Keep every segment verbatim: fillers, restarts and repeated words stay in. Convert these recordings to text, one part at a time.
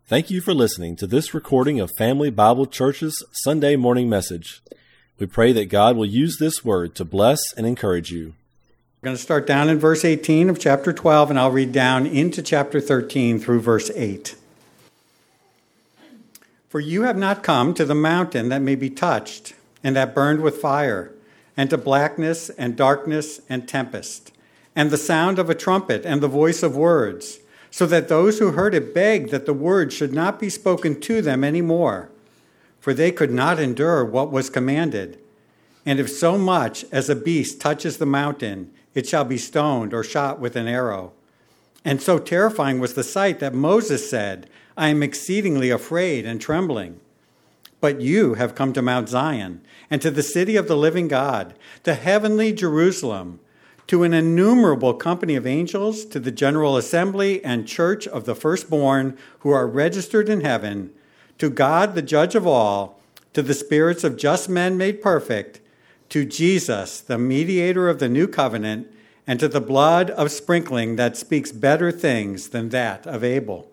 Thank you for listening to this recording of Family Bible Church's Sunday morning message. We pray that God will use this word to bless and encourage you. We're going to start down in verse eighteen of chapter twelve, and I'll read down into chapter thirteen through verse eight. For you have not come to the mountain that may be touched, and that burned with fire, and to blackness and darkness and tempest, and the sound of a trumpet and the voice of words, so that those who heard it begged that the word should not be spoken to them any more, for they could not endure what was commanded. And if so much as a beast touches the mountain, it shall be stoned or shot with an arrow. And so terrifying was the sight that Moses said, I am exceedingly afraid and trembling. But you have come to Mount Zion, and to the city of the living God, to heavenly Jerusalem, to an innumerable company of angels, to the general assembly and church of the firstborn who are registered in heaven, to God the judge of all, to the spirits of just men made perfect, to Jesus, the mediator of the new covenant, and to the blood of sprinkling that speaks better things than that of Abel.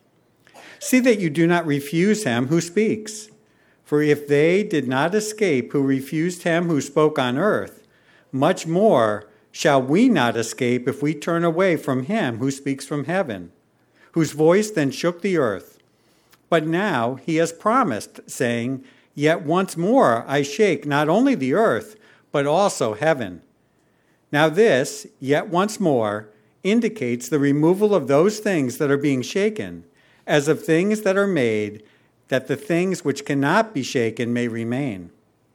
See that you do not refuse him who speaks. For if they did not escape who refused him who spoke on earth, much more shall we not escape if we turn away from him who speaks from heaven, whose voice then shook the earth. But now he has promised, saying, Yet once more I shake not only the earth, but also heaven. Now this, yet once more, indicates the removal of those things that are being shaken, as of things that are made, that the things which cannot be shaken may remain.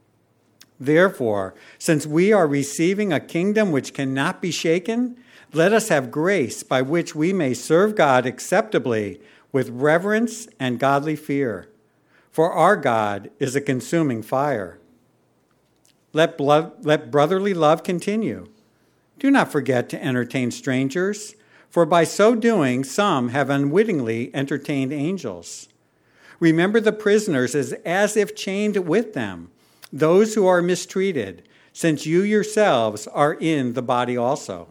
Therefore, since we are receiving a kingdom which cannot be shaken, let us have grace by which we may serve God acceptably with reverence and godly fear. For our God is a consuming fire. Let, blood, let brotherly love continue. Do not forget to entertain strangers, for by so doing some have unwittingly entertained angels. Remember the prisoners as, as if chained with them, those who are mistreated, since you yourselves are in the body also.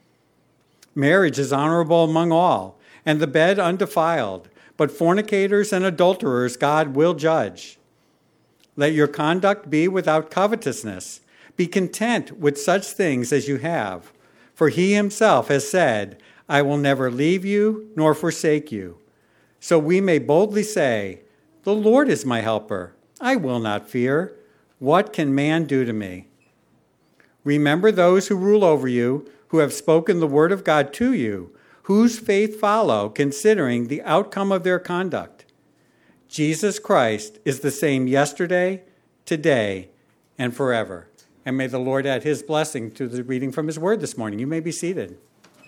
Marriage is honorable among all, and the bed undefiled, but fornicators and adulterers God will judge. Let your conduct be without covetousness. Be content with such things as you have, for he himself has said, I will never leave you nor forsake you. So we may boldly say, The Lord is my helper. I will not fear. What can man do to me? Remember those who rule over you, who have spoken the word of God to you, whose faith follow, considering the outcome of their conduct. Jesus Christ is the same yesterday, today, and forever. And may the Lord add his blessing to the reading from his word this morning. You may be seated.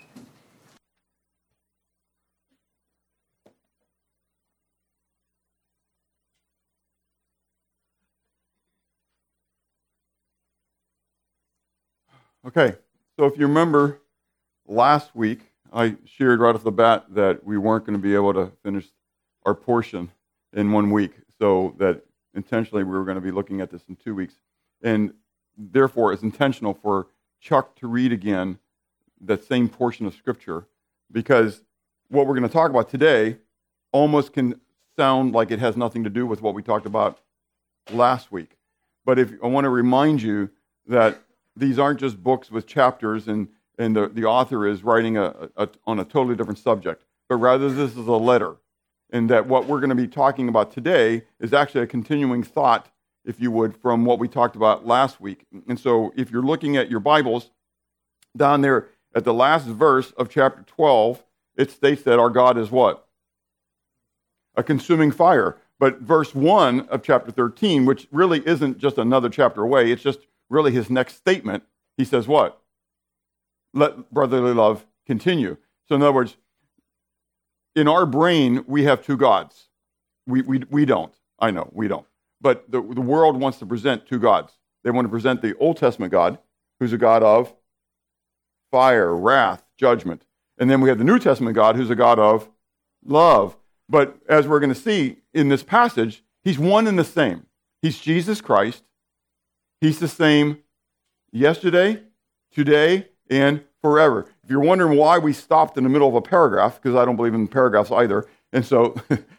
Okay, so if you remember last week, I shared right off the bat that we weren't going to be able to finish our portion in one week, so that intentionally we were going to be looking at this in two weeks. And therefore, it's intentional for Chuck to read again that same portion of Scripture, because what we're going to talk about today almost can sound like it has nothing to do with what we talked about last week. But if I want to remind you that these aren't just books with chapters and, and the, the author is writing a, a, on a totally different subject, but rather this is a letter. And that what we're going to be talking about today is actually a continuing thought, if you would, from what we talked about last week. And so if you're looking at your Bibles, down there at the last verse of chapter twelve, it states that our God is what? A consuming fire. But verse one of chapter thirteen, which really isn't just another chapter away, it's just really his next statement, he says what? Let brotherly love continue. So in other words, in our brain, we have two gods. We we we don't. I know, we don't. But the, the world wants to present two gods. They want to present the Old Testament God, who's a God of fire, wrath, judgment. And then we have the New Testament God, who's a God of love. But as we're going to see in this passage, he's one and the same. He's Jesus Christ. He's the same yesterday, today, and forever. If you're wondering why we stopped in the middle of a paragraph, because I don't believe in paragraphs either, and so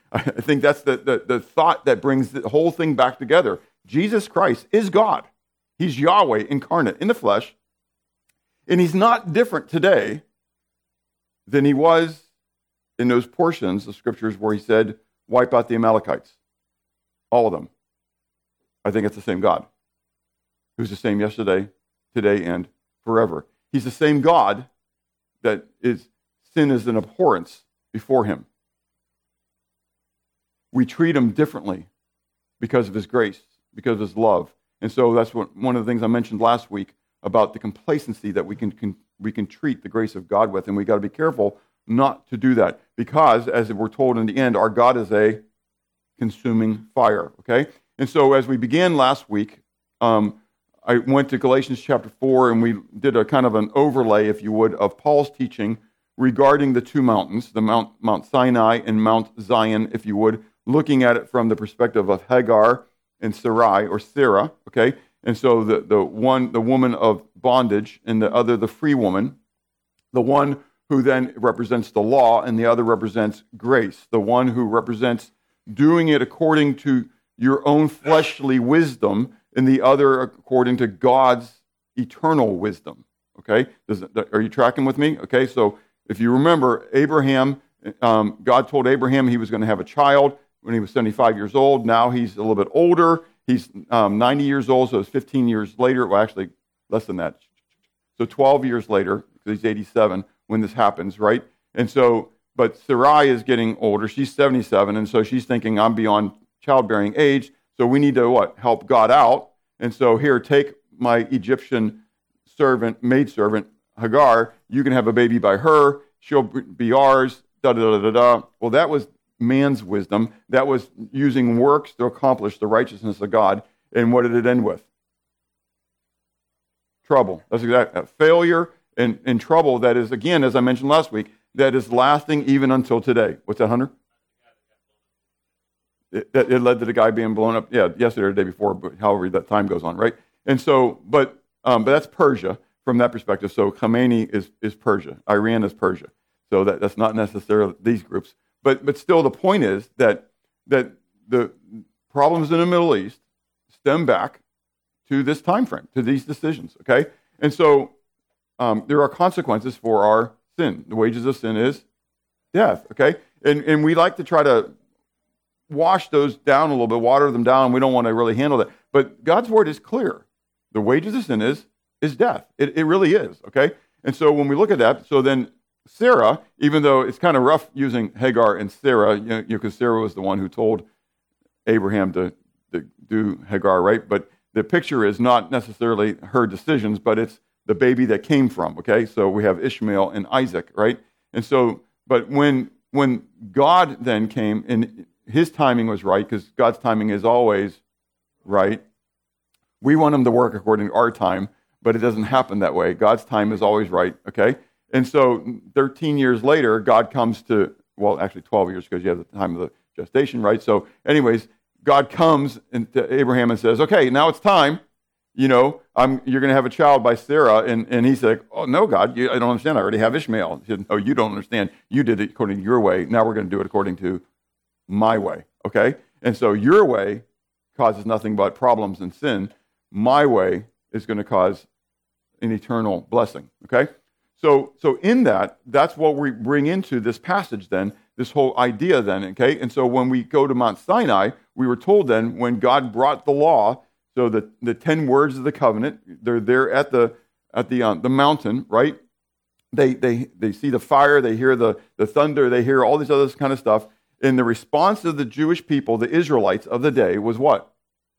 I think that's the, the, the thought that brings the whole thing back together. Jesus Christ is God. He's Yahweh incarnate in the flesh. And he's not different today than he was in those portions of scriptures where he said, wipe out the Amalekites. All of them. I think it's the same God. Who's the same yesterday, today, and forever. He's the same God that is sin is an abhorrence before him. We treat him differently because of his grace, because of his love. And so that's what, one of the things I mentioned last week about the complacency that we can, can we can treat the grace of God with. And we got to be careful not to do that because, as we're told in the end, our God is a consuming fire. Okay? And so as we began last week, um, I went to Galatians chapter four, and we did a kind of an overlay, if you would, of Paul's teaching regarding the two mountains, the Mount, Mount Sinai and Mount Zion, if you would, looking at it from the perspective of Hagar and Sarai, or Sarah, okay? And so the, the one, the woman of bondage, and the other, the free woman, the one who then represents the law, and the other represents grace, the one who represents doing it according to your own fleshly wisdom, and the other according to God's eternal wisdom, okay? Does, are you tracking with me? Okay, so if you remember, Abraham, um, God told Abraham he was going to have a child when he was seventy-five years old. Now he's a little bit older. He's um, ninety years old, so it's fifteen years later. Well, actually, less than that. So twelve years later, because he's eighty-seven when this happens, right? And so, but Sarai is getting older. She's seventy-seven, and so she's thinking, I'm beyond childbearing age, so we need to, what, help God out. And so here, take my Egyptian servant, maidservant, Hagar. You can have a baby by her. She'll be ours, da-da-da-da-da. Well, that was man's wisdom. That was using works to accomplish the righteousness of God. And what did it end with? Trouble. That's exactly failure and, and trouble that is, again, as I mentioned last week, that is lasting even until today. What's that, Hunter? It, it led to the guy being blown up, yeah, yesterday or the day before, but however that time goes on, right? And so, but um, but that's Persia from that perspective. So Khamenei is, is Persia. Iran is Persia. So that, that's not necessarily these groups. But but still, the point is that that the problems in the Middle East stem back to this time frame, to these decisions. Okay, and so um, there are consequences for our sin. The wages of sin is death. Okay, and and we like to try to wash those down a little bit, water them down. We don't want to really handle that. But God's word is clear. The wages of sin is is death. It it really is. Okay, and so when we look at that, so then. Sarah, even though it's kind of rough using Hagar and Sarah, you know, because Sarah was the one who told Abraham to, to do Hagar, right? But the picture is not necessarily her decisions, but it's the baby that came from, okay? So we have Ishmael and Isaac, right? And so, but when when God then came, and his timing was right, because God's timing is always right. We want him to work according to our time, but it doesn't happen that way. God's time is always right, okay? And so thirteen years later, God comes to, well, actually twelve years because you have the time of the gestation, right? So anyways, God comes to Abraham and says, okay, now it's time. You know, I'm, you're going to have a child by Sarah. And, and he's like, oh, no, God, you, I don't understand. I already have Ishmael. He said, no, you don't understand. You did it according to your way. Now we're going to do it according to my way, okay? And so your way causes nothing but problems and sin. My way is going to cause an eternal blessing, okay? So, so in that, that's what we bring into this passage then, this whole idea then, okay? And so when we go to Mount Sinai, we were told then when God brought the law, so the, the ten words of the covenant, they're there at the at the um, the mountain, right? They they they see the fire, they hear the, the thunder, they hear all this other kind of stuff. And the response of the Jewish people, the Israelites of the day, was what?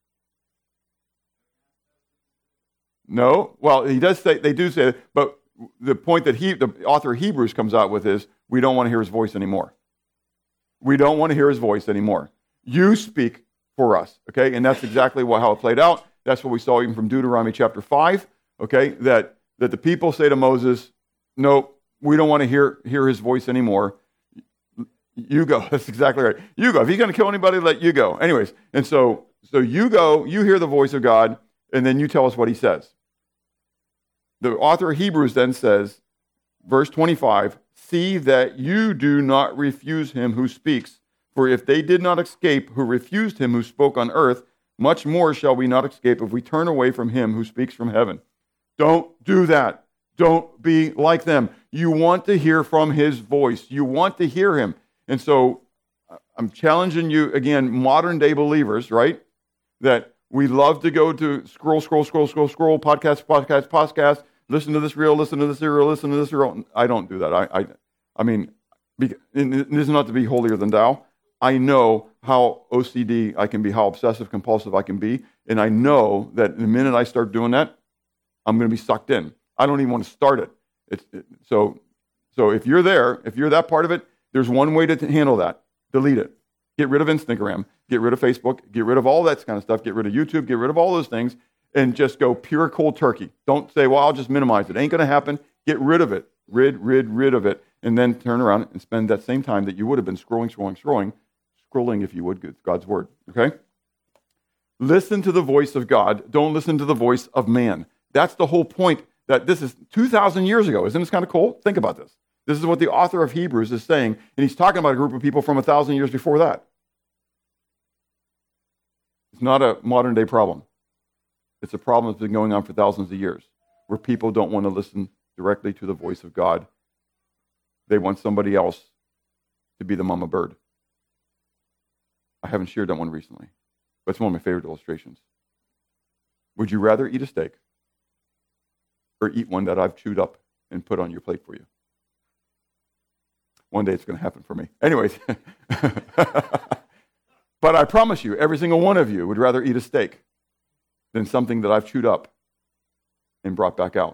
No? Well, he does say, they do say it, but the point that he, the author of Hebrews comes out with is, we don't want to hear his voice anymore. We don't want to hear his voice anymore. You speak for us, okay? And that's exactly what, how it played out. That's what we saw even from Deuteronomy chapter five, okay? That that the people say to Moses, no, we don't want to hear, hear his voice anymore. You go. That's exactly right. You go. If he's going to kill anybody, let you go. Anyways, and so so you go, you hear the voice of God, and then you tell us what he says. The author of Hebrews then says, verse twenty-five, see that you do not refuse him who speaks For if they did not escape who refused him who spoke on earth, much more shall we not escape if we turn away from him who speaks from heaven. Don't do that. Don't be like them. You want to hear from his voice. You want to hear him. And so I'm challenging you, again, modern day believers, right? That we love to go to scroll, scroll, scroll, scroll, scroll, podcast, podcast, podcast, listen to this reel, listen to this reel, listen to this reel. I don't do that. I I, I mean, this is not to be holier than thou. I know how O C D I can be, how obsessive compulsive I can be, and I know that the minute I start doing that, I'm going to be sucked in. I don't even want to start it. It's it, so so if you're there, if you're that part of it, there's one way to t- handle that. Delete it. Get rid of Instagram. Get rid of Facebook. Get rid of all that kind of stuff. Get rid of YouTube. Get rid of all those things, and just go pure cold turkey. Don't say, well, I'll just minimize it. It ain't going to happen. Get rid of it. Rid, rid, rid of it, and then turn around and spend that same time that you would have been scrolling, scrolling, scrolling, scrolling, if you would, God's word, okay? Listen to the voice of God. Don't listen to the voice of man. That's the whole point, that this is two thousand years ago. Isn't this kind of cool? Think about this. This is what the author of Hebrews is saying, and he's talking about a group of people from one thousand years before that. It's not a modern-day problem. It's a problem that's been going on for thousands of years, where people don't want to listen directly to the voice of God. They want somebody else to be the mama bird. I haven't shared that one recently, but it's one of my favorite illustrations. Would you rather eat a steak or eat one that I've chewed up and put on your plate for you? One day it's going to happen for me. Anyways, but I promise you, every single one of you would rather eat a steak than something that I've chewed up and brought back out.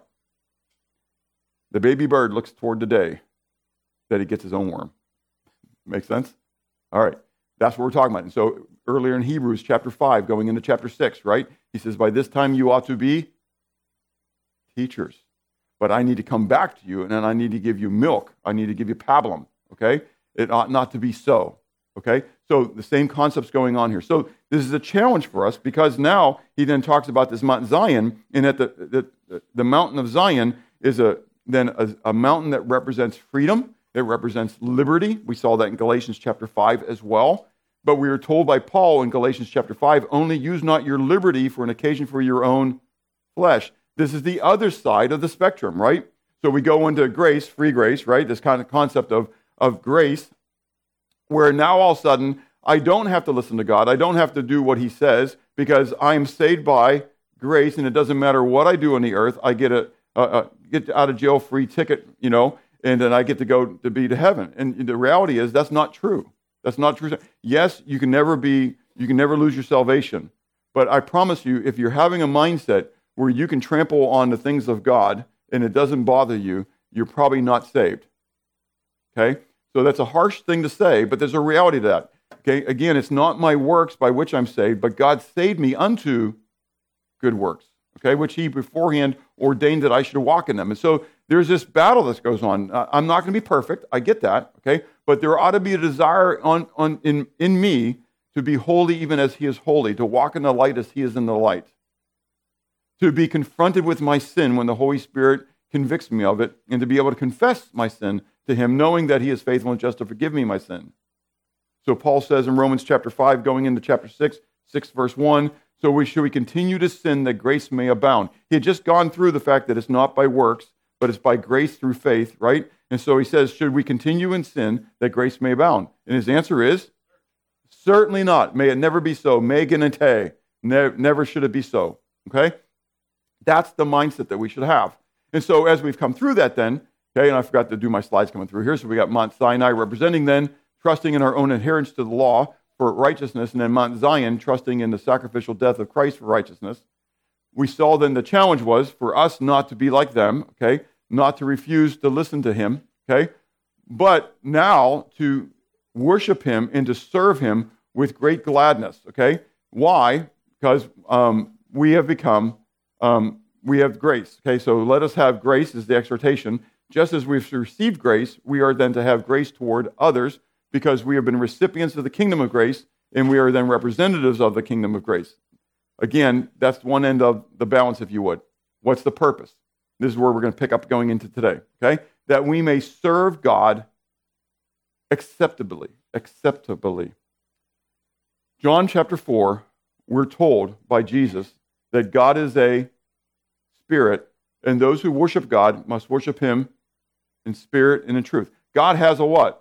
The baby bird looks toward the day that he gets his own worm. Make sense? All right. That's what we're talking about. And so earlier in Hebrews chapter five, going into chapter six, right? He says, by this time you ought to be teachers. But I need to come back to you, and then I need to give you milk. I need to give you pablum, okay? It ought not to be so, okay? So the same concept's going on here. So this is a challenge for us, because now he then talks about this Mount Zion, and that the, the, the mountain of Zion is a then a, a mountain that represents freedom. It represents liberty. We saw that in Galatians chapter five as well. But we are told by Paul in Galatians chapter five, only use not your liberty for an occasion for your own flesh. This is the other side of the spectrum, right? So we go into grace, free grace, right? This kind of concept of, of grace, where now all of a sudden, I don't have to listen to God. I don't have to do what he says, because I am saved by grace, and it doesn't matter what I do on the earth. I get a, a, a get out of jail free ticket, you know, and then I get to go to be to heaven. And the reality is that's not true. That's not true. Yes, you can never be, you can never lose your salvation. But I promise you, if you're having a mindset where you can trample on the things of God and it doesn't bother you, you're probably not saved. Okay? So that's a harsh thing to say, but there's a reality to that. Okay? Again, it's not my works by which I'm saved, but God saved me unto good works, okay, which he beforehand ordained that I should walk in them. And so there's this battle that goes on. Uh, I'm not going to be perfect. I get that, okay? But there ought to be a desire on, on in, in me to be holy even as he is holy, to walk in the light as he is in the light, to be confronted with my sin when the Holy Spirit convicts me of it, and to be able to confess my sin to him, knowing that he is faithful and just to forgive me my sin. So Paul says in Romans chapter five, going into chapter six, six verse one, so we should we continue to sin that grace may abound. He had just gone through the fact that it's not by works, but it's by grace through faith, right? And so he says, should we continue in sin that grace may abound? And his answer is, certainly not. May it never be so. Megan and Tay, ne- never should it be so, okay? That's the mindset that we should have. And so as we've come through that then, okay, and I forgot to do my slides coming through here, so we got Mount Sinai representing then, trusting in our own adherence to the law for righteousness, and then Mount Zion, trusting in the sacrificial death of Christ for righteousness. We saw then the challenge was for us not to be like them, okay, not to refuse to listen to him, okay, but now to worship him and to serve him with great gladness, okay? Why? Because um, we have become, um, we have grace, okay? So let us have grace is the exhortation. Just as we've received grace, we are then to have grace toward others, because we have been recipients of the kingdom of grace, and we are then representatives of the kingdom of grace. Again, that's one end of the balance, if you would. What's the purpose? This is where we're going to pick up going into today, okay? That we may serve God acceptably, acceptably. John chapter four, we're told by Jesus that God is a spirit, and those who worship God must worship him in spirit and in truth. God has a what?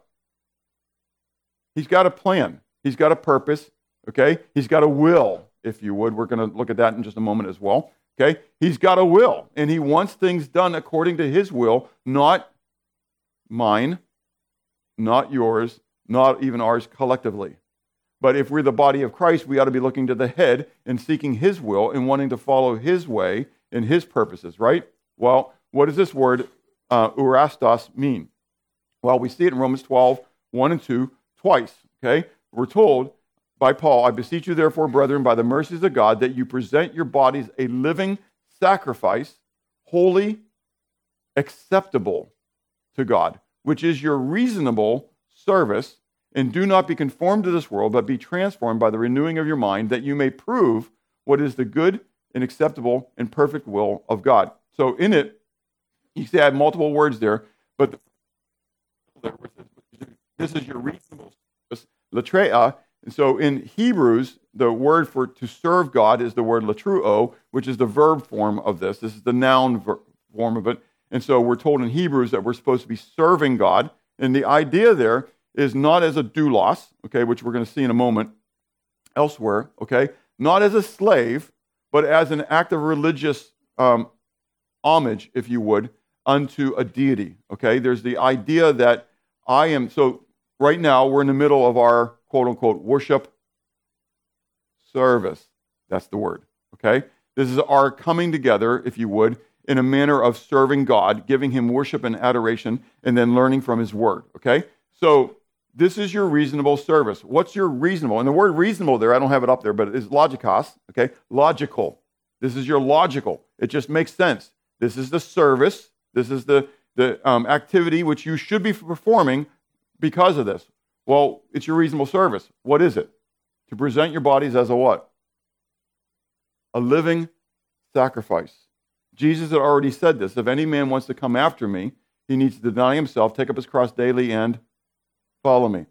He's got a plan. He's got a purpose, okay? He's got a will, if you would. We're going to look at that in just a moment as well, okay? He's got a will, and he wants things done according to his will, not mine, not yours, not even ours collectively. But if we're the body of Christ, we ought to be looking to the head and seeking his will and wanting to follow his way and his purposes, right? Well, what does this word, uh, urastos, mean? Well, we see it in Romans twelve, one and two, twice, okay? We're told by Paul, I beseech you therefore, brethren, by the mercies of God, that you present your bodies a living sacrifice, holy, acceptable to God, which is your reasonable service, and do not be conformed to this world, but be transformed by the renewing of your mind, that you may prove what is the good and acceptable and perfect will of God. So in it, you see I have multiple words there, but the, this is your reasonable service, latreia. And so in Hebrews, the word for to serve God is the word latruo, which is the verb form of this. This is the noun ver- form of it. And so we're told in Hebrews that we're supposed to be serving God. And the idea there is not as a doulos, okay, which we're going to see in a moment elsewhere, okay, not as a slave, but as an act of religious um, homage, if you would, unto a deity, okay? There's the idea that I am, so right now we're in the middle of our quote-unquote worship service. That's the word, okay? This is our coming together, if you would, in a manner of serving God, giving him worship and adoration, and then learning from his word, okay? So this is your reasonable service. What's your reasonable? And the word reasonable there, I don't have it up there, but it is logikos, okay? Logical. This is your logical. It just makes sense. This is the service. This is the, the um, activity which you should be performing because of this. Well, it's your reasonable service. What is it? To present your bodies as a what? A living sacrifice. Jesus had already said this. If any man wants to come after me, he needs to deny himself, take up his cross daily, and follow me.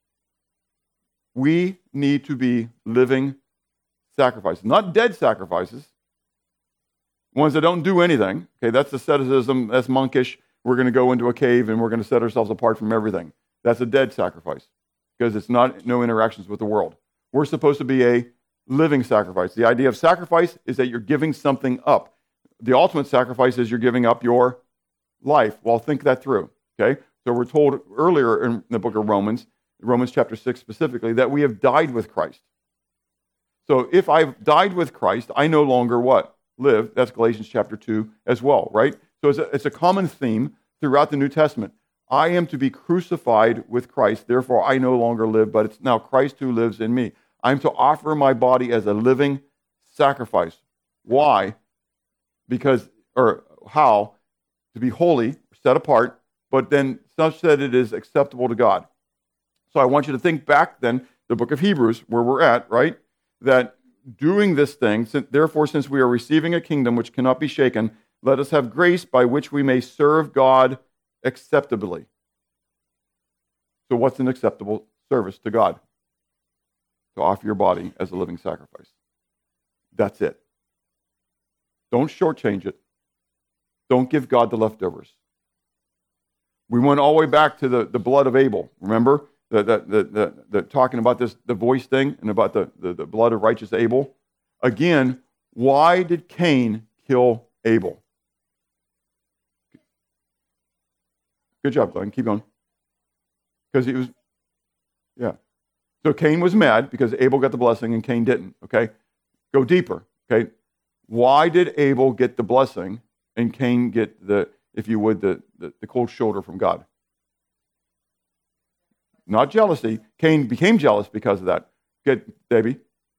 We need to be living sacrifices, not dead sacrifices, ones that don't do anything. Okay, that's asceticism, that's monkish. We're going to go into a cave and we're going to set ourselves apart from everything. That's a dead sacrifice because it's not no interactions with the world. We're supposed to be a living sacrifice. The idea of sacrifice is that you're giving something up. The ultimate sacrifice is you're giving up your life. Well, think that through, okay? So we're told earlier in the book of Romans, Romans chapter six specifically, that we have died with Christ. So if I've died with Christ, I no longer what? Live. That's Galatians chapter two as well, right? So it's a, it's a common theme throughout the New Testament. I am to be crucified with Christ, therefore I no longer live, but it's now Christ who lives in me. I'm to offer my body as a living sacrifice. Why? Because, or how? To be holy, set apart, but then such that it is acceptable to God. So I want you to think back then, the book of Hebrews, where we're at, right? That doing this thing, therefore, since we are receiving a kingdom which cannot be shaken, let us have grace by which we may serve God acceptably. So what's an acceptable service to God? To offer your body as a living sacrifice. That's it. Don't shortchange it. Don't give God the leftovers. We went all the way back to the, the blood of Abel. Remember? The, the, the, the, the talking about this, the voice thing, and about the, the, the blood of righteous Abel. Again, why did Cain kill Abel? Good job, Glenn. Keep going. Because he was, yeah. So Cain was mad because Abel got the blessing and Cain didn't, okay? Go deeper, okay? Why did Abel get the blessing and Cain get the, if you would, the, the, the cold shoulder from God? Not jealousy. Cain became jealous because of that. Get, Debbie?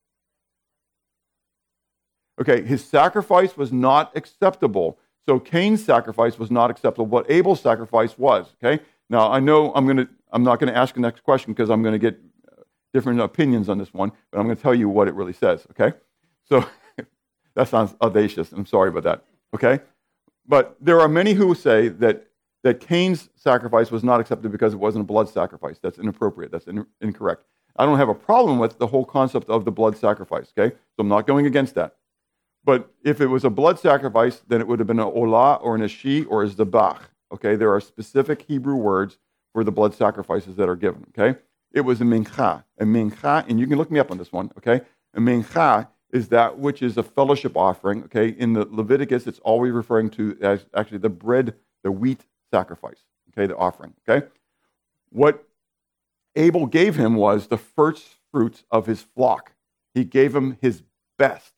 Okay, his sacrifice was not acceptable. So Cain's sacrifice was not acceptable, but Abel's sacrifice was, okay? Now, I know I'm going to, I'm not going to ask the next question because I'm going to get different opinions on this one, but I'm going to tell you what it really says, okay? So that sounds audacious. I'm sorry about that, okay? But there are many who say that that Cain's sacrifice was not accepted because it wasn't a blood sacrifice. That's inappropriate. That's in, incorrect. I don't have a problem with the whole concept of the blood sacrifice, okay? So I'm not going against that. But if it was a blood sacrifice, then it would have been an olah or an ashi or a zabach, okay? There are specific Hebrew words for the blood sacrifices that are given, okay? It was a mincha. A mincha, and you can look me up on this one, okay? A mincha is that which is a fellowship offering, okay? In the Leviticus, it's always referring to as actually the bread, the wheat sacrifice, okay, the offering, okay? What Abel gave him was the first fruits of his flock. He gave him his best.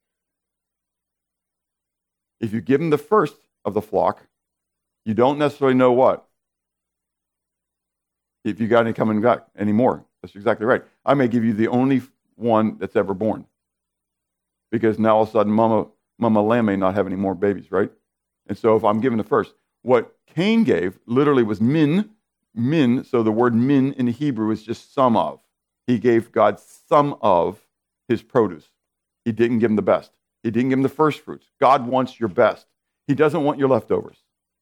If you give him the first of the flock, you don't necessarily know what. If you got any coming back anymore. That's exactly right. I may give you the only one that's ever born. Because now all of a sudden, Mama, Mama Lamb may not have any more babies, right? And so if I'm given the first, what Cain gave literally was min, min, so the word min in Hebrew is just some of. He gave God some of his produce. He didn't give him the best. He didn't give him the first fruits. God wants your best. He doesn't want your leftovers.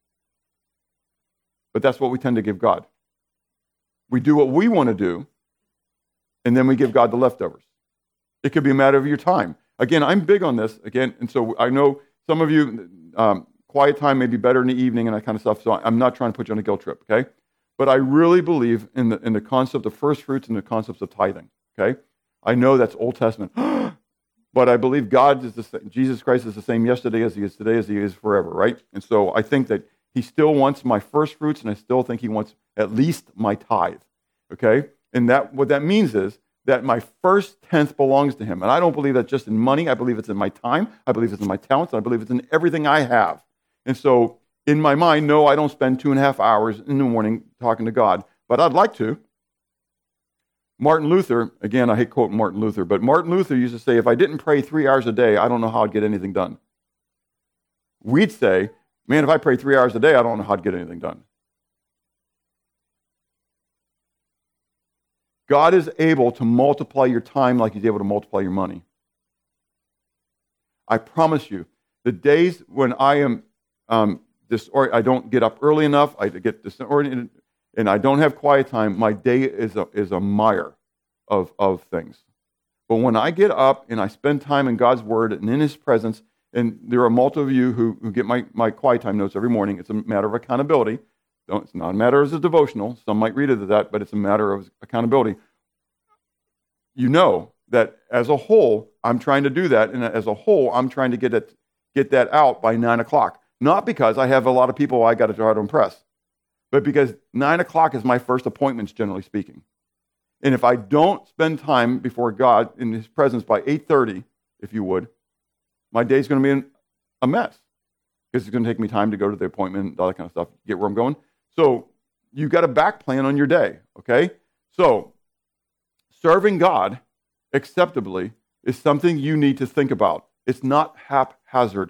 But that's what we tend to give God. We do what we want to do, and then we give God the leftovers. It could be a matter of your time. Again, I'm big on this, again, and so I know some of you, um, quiet time may be better in the evening and that kind of stuff, so I'm not trying to put you on a guilt trip, okay? But I really believe in the in the concept of first fruits and the concepts of tithing, okay? I know that's Old Testament, but I believe God is the same, Jesus Christ is the same yesterday as he is today as he is forever, right? And so I think that he still wants my first fruits, and I still think he wants at least my tithe, okay? And that what that means is that my first tenth belongs to him. And I don't believe that just in money. I believe it's in my time. I believe it's in my talents. And I believe it's in everything I have. And so in my mind, no, I don't spend two and a half hours in the morning talking to God, but I'd like to. Martin Luther, again, I hate quoting Martin Luther, but Martin Luther used to say, if I didn't pray three hours a day, I don't know how I'd get anything done. We'd say, man, if I pray three hours a day, I don't know how I'd get anything done. God is able to multiply your time like he's able to multiply your money. I promise you, the days when I am um, disor- I don't get up early enough, I get disoriented, and I don't have quiet time, my day is a, is a mire of, of things. But when I get up and I spend time in God's Word and in His presence, and there are multiple of you who, who get my, my quiet time notes every morning, it's a matter of accountability. Don't, it's not a matter as a devotional. Some might read it as that, but it's a matter of accountability. You know that as a whole, I'm trying to do that, and as a whole, I'm trying to get it, get that out by nine o'clock. Not because I have a lot of people I got to try to impress, but because nine o'clock is my first appointments, generally speaking. And if I don't spend time before God in His presence by eight thirty, if you would, my day's going to be in a mess because it's going to take me time to go to the appointment, all that kind of stuff. Get where I'm going? So you've got a back plan on your day, okay? So serving God acceptably is something you need to think about. It's not haphazard.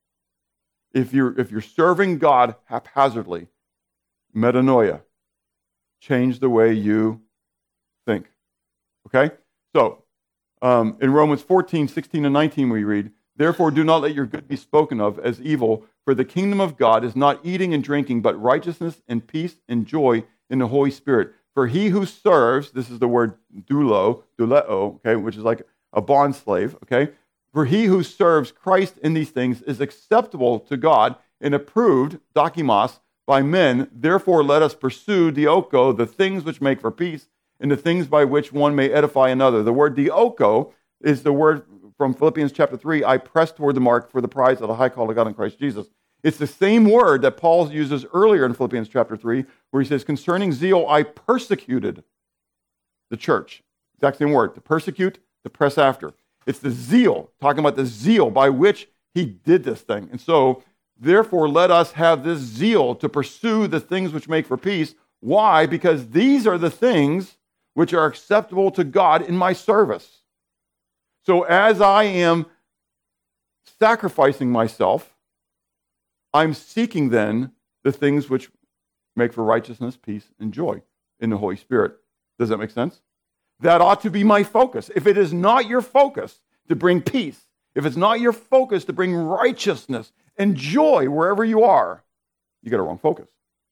If you're if you're serving God haphazardly, metanoia, change the way you think. Okay? So, um, in Romans fourteen, sixteen, and nineteen we read, therefore do not let your good be spoken of as evil, for the kingdom of God is not eating and drinking, but righteousness and peace and joy in the Holy Spirit. For he who serves, this is the word doulo, douleo, okay, which is like a bond slave, okay? For he who serves Christ in these things is acceptable to God and approved, dokimos, by men. Therefore let us pursue dioko, the things which make for peace, and the things by which one may edify another. The word dioko is the word from Philippians chapter three, I press toward the mark for the prize of the high call of God in Christ Jesus. It's the same word that Paul uses earlier in Philippians chapter three, where he says, concerning zeal, I persecuted the church. Exact same word, to persecute, to press after. It's the zeal, talking about the zeal by which he did this thing. And so, therefore, let us have this zeal to pursue the things which make for peace. Why? Because these are the things which are acceptable to God in my service. So as I am sacrificing myself, I'm seeking then the things which make for righteousness, peace, and joy in the Holy Spirit. Does that make sense? That ought to be my focus. If it is not your focus to bring peace, if it's not your focus to bring righteousness and joy wherever you are, you got a wrong focus.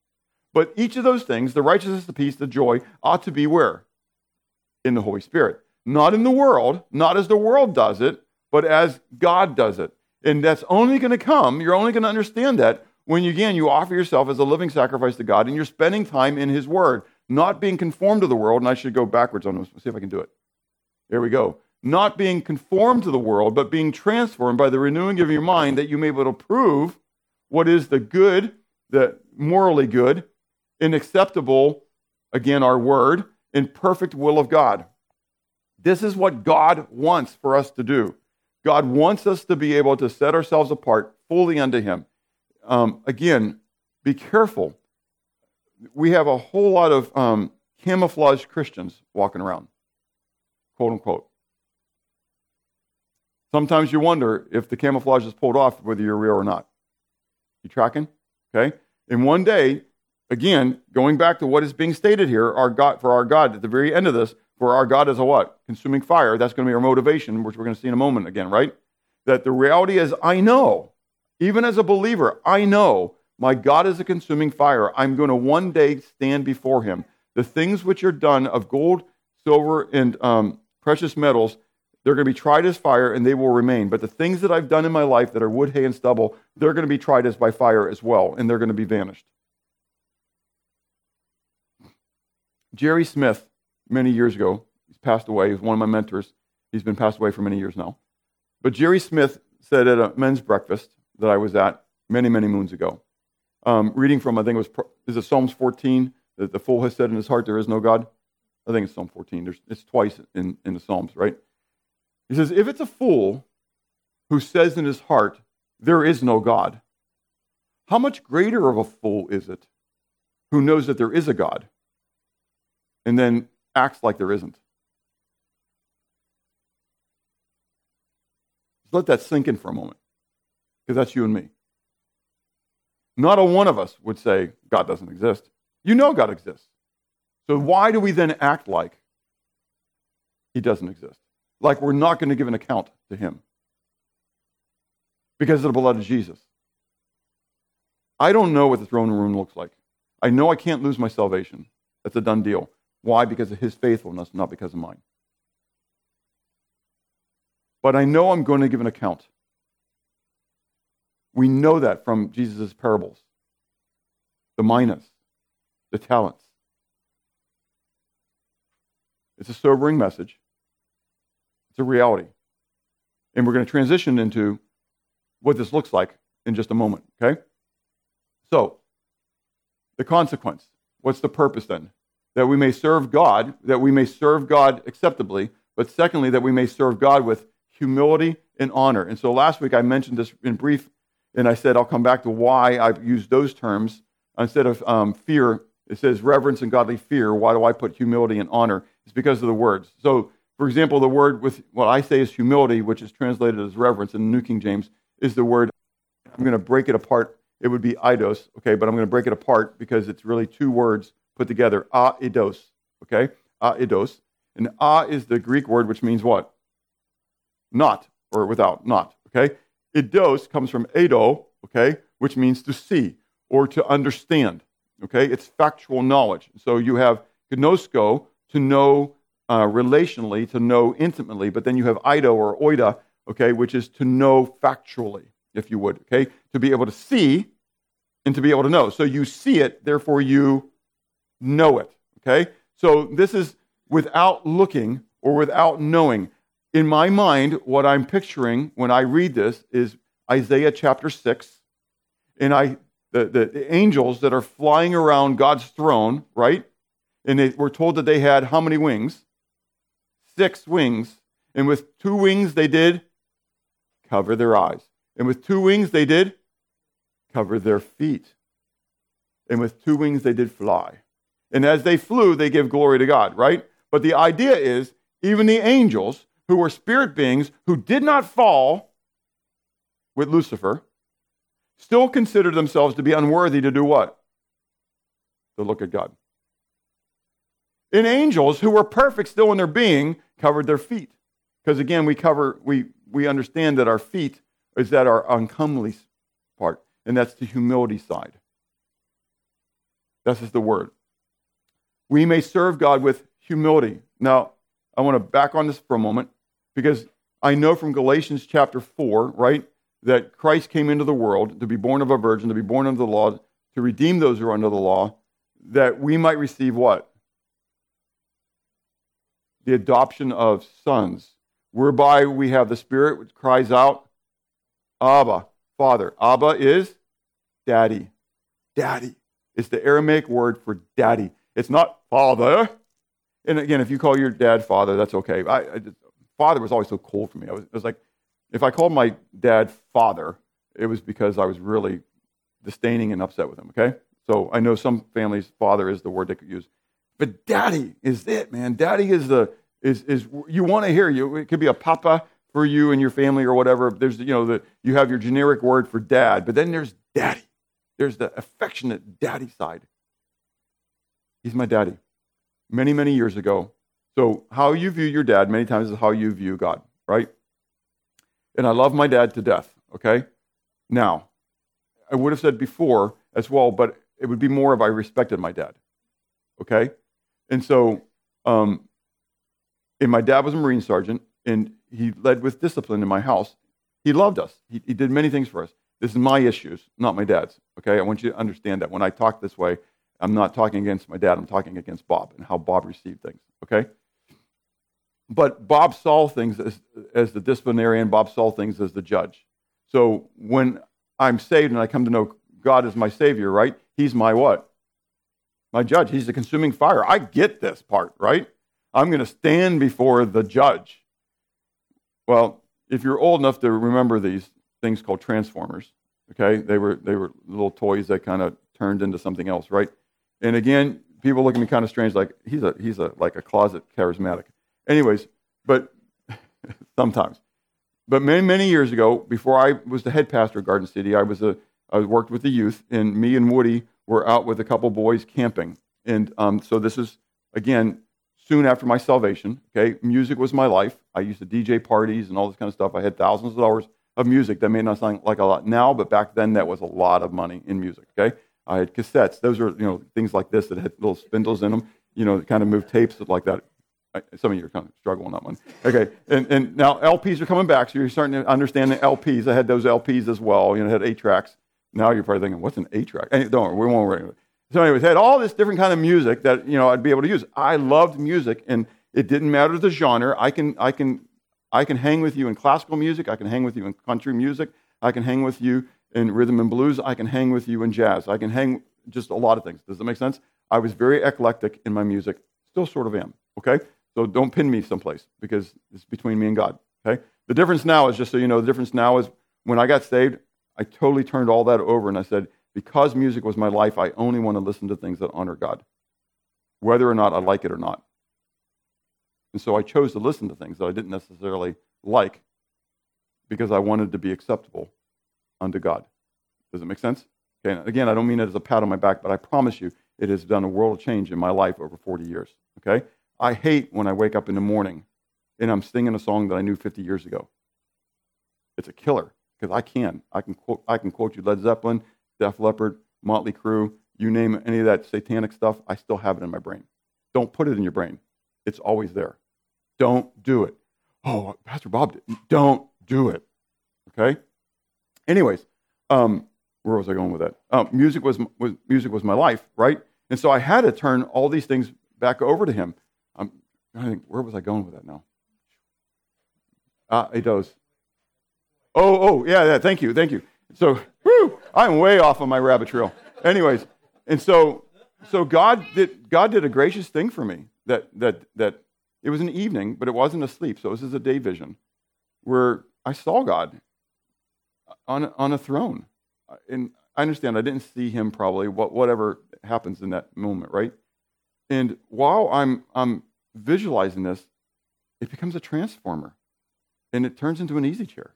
But each of those things, the righteousness, the peace, the joy, ought to be where? In the Holy Spirit. Not in the world, not as the world does it, but as God does it. And that's only going to come, you're only going to understand that when, you, again, you offer yourself as a living sacrifice to God and you're spending time in His Word, not being conformed to the world. And I should go backwards on this. Let's see if I can do it. There we go. Not being conformed to the world, but being transformed by the renewing of your mind, that you may be able to prove what is the good, the morally good, and acceptable, again, our word, and perfect will of God. This is what God wants for us to do. God wants us to be able to set ourselves apart fully unto Him. Um, again, be careful. We have a whole lot of um, camouflaged Christians walking around, quote unquote. Sometimes you wonder if the camouflage is pulled off, whether you're real or not. You tracking? Okay. And one day, again, going back to what is being stated here, our God, for our God, at the very end of this, for our God is a what? Consuming fire. That's going to be our motivation, which we're going to see in a moment again, right? That the reality is, I know, even as a believer, I know my God is a consuming fire. I'm going to one day stand before Him. The things which are done of gold, silver, and um, precious metals, they're going to be tried as fire, and they will remain. But the things that I've done in my life that are wood, hay, and stubble, they're going to be tried as by fire as well, and they're going to be vanished. Jerry Smith, many years ago, he's passed away. He was one of my mentors. He's been passed away for many years now. But Jerry Smith said at a men's breakfast that I was at many, many moons ago, um, reading from, I think it was, is it Psalms fourteen, that the fool has said in his heart, there is no God? I think it's Psalm fourteen. There's, it's twice in, in the Psalms, right? He says, if it's a fool who says in his heart, there is no God, how much greater of a fool is it who knows that there is a God and then acts like there isn't? Just let that sink in for a moment, because that's you and me. Not a one of us would say God doesn't exist. You know God exists. So why do we then act like He doesn't exist? Like we're not going to give an account to Him because of the blood of Jesus. I don't know what the throne room looks like. I know I can't lose my salvation. That's a done deal. Why? Because of His faithfulness, not because of mine. But I know I'm going to give an account. We know that from Jesus' parables. The minas, the talents. It's a sobering message. It's a reality. And we're going to transition into what this looks like in just a moment, okay? So, the consequence. What's the purpose then? That we may serve God, that we may serve God acceptably, but secondly, that we may serve God with humility and honor. And so last week I mentioned this in brief, and I said I'll come back to why I've used those terms. Instead of um, fear, it says reverence and godly fear. Why do I put humility and honor? It's because of the words. So, for example, the word with what I say is humility, which is translated as reverence in the New King James, is the word, I'm going to break it apart. It would be eidos, okay, but I'm going to break it apart because it's really two words put together, aidos, okay, aidos. And a is the Greek word which means what? Not, or without, not, okay? Eidos comes from eido, okay, which means to see or to understand, okay? It's factual knowledge. So you have gnosko, to know uh, relationally, to know intimately, but then you have eido or oida, okay, which is to know factually, if you would, okay? To be able to see and to be able to know. So you see it, therefore you know it, okay? So this is without looking or without knowing. In my mind, what I'm picturing when I read this is Isaiah chapter six, and I the, the, the angels that are flying around God's throne, right? And they were told that they had how many wings? Six wings. And with two wings they did cover their eyes. And with two wings they did cover their feet. And with two wings they did fly. And as they flew, they give glory to God, right? But the idea is, even the angels, who were spirit beings, who did not fall with Lucifer, still considered themselves to be unworthy to do what? To look at God. And angels, who were perfect still in their being, covered their feet. Because again, we cover, we, we understand that our feet is that our uncomely part, and that's the humility side. This is the word. We may serve God with humility. Now, I want to back on this for a moment because I know from Galatians chapter four, right, that Christ came into the world to be born of a virgin, to be born under the law, to redeem those who are under the law, that we might receive what? The adoption of sons, whereby we have the Spirit which cries out, Abba, Father. Abba is daddy. Daddy. It's the Aramaic word for daddy. It's not father. And again, if you call your dad father, that's okay. I, I just, father was always so cold for me. I was, it was like, if I called my dad father, it was because I was really disdaining and upset with him, okay? So I know some families, father is the word they could use. But daddy is it, man. Daddy is the, is, is you want to hear you. It could be a papa for you and your family or whatever. There's, you know, the, you have your generic word for dad, but then there's daddy. There's the affectionate daddy side. He's my daddy. Many, many years ago. So how you view your dad many times is how you view God, right? And I love my dad to death, okay? Now, I would have said before as well, but it would be more if I respected my dad, okay? And so, um, and my dad was a Marine sergeant, and he led with discipline in my house. He loved us. He, he did many things for us. This is my issues, not my dad's, okay? I want you to understand that. When I talk this way, I'm not talking against my dad. I'm talking against Bob and how Bob received things, okay? But Bob saw things as, as the disciplinarian. Bob saw things as the judge. So when I'm saved and I come to know God as my Savior, right? He's my what? My judge. He's the consuming fire. I get this part, right? I'm going to stand before the judge. Well, if you're old enough to remember these things called Transformers, okay? They were they were little toys that kind of turned into something else, right? And again, people look at me kind of strange, like he's a he's a like a closet charismatic. Anyways, but sometimes. But many, many years ago, before I was the head pastor of Garden City, I was a I worked with the youth, and me and Woody were out with a couple boys camping. And um, so this is, again, soon after my salvation, okay? Music was my life. I used to D J parties and all this kind of stuff. I had thousands of dollars of music. That may not sound like a lot now, but back then that was a lot of money in music, okay? I had cassettes. Those are, you know, things like this that had little spindles in them, you know, that kind of move tapes like that. I, some of you are kind of struggling on that one. Okay, and, and now L Ps are coming back, so you're starting to understand the L Ps. I had those L Ps as well. You know, had eight tracks. Now you're probably thinking, what's an eight track? And don't worry, we won't worry. So anyways, had all this different kind of music that, you know, I'd be able to use. I loved music, and it didn't matter the genre. I can, I can, I can hang with you in classical music. I can hang with you in country music. I can hang with you in rhythm and blues. I can hang with you in jazz. I can hang just a lot of things. Does that make sense? I was very eclectic in my music. Still sort of am, okay? So don't pin me someplace because it's between me and God, okay? The difference now is, just so you know, the difference now is when I got saved, I totally turned all that over and I said, because music was my life, I only want to listen to things that honor God, whether or not I like it or not. And so I chose to listen to things that I didn't necessarily like because I wanted to be acceptable unto God. Does it make sense? Okay. Again, I don't mean it as a pat on my back, but I promise you it has done a world of change in my life over forty years, okay? I hate when I wake up in the morning and I'm singing a song that I knew fifty years ago. It's a killer because I can. I can quote, I can quote you Led Zeppelin, Def Leppard, Motley Crue, you name any of that satanic stuff, I still have it in my brain. Don't put it in your brain. It's always there. Don't do it. Oh, Pastor Bob did. Don't do it. Okay? Anyways, um, where was I going with that? Um, music was, was music was my life, right? And so I had to turn all these things back over to him. I'm trying to think, where was I going with that now? Ah, it does. Oh, oh, yeah, yeah, thank you, thank you. So, whew, I'm way off on my rabbit trail. Anyways, and so so God did God did a gracious thing for me. That that that it was an evening, but it wasn't asleep. So this is a day vision where I saw God on on a throne. And I understand I didn't see him probably, what whatever happens in that moment, right? And while I'm I'm visualizing this, it becomes a transformer. And it turns into an easy chair.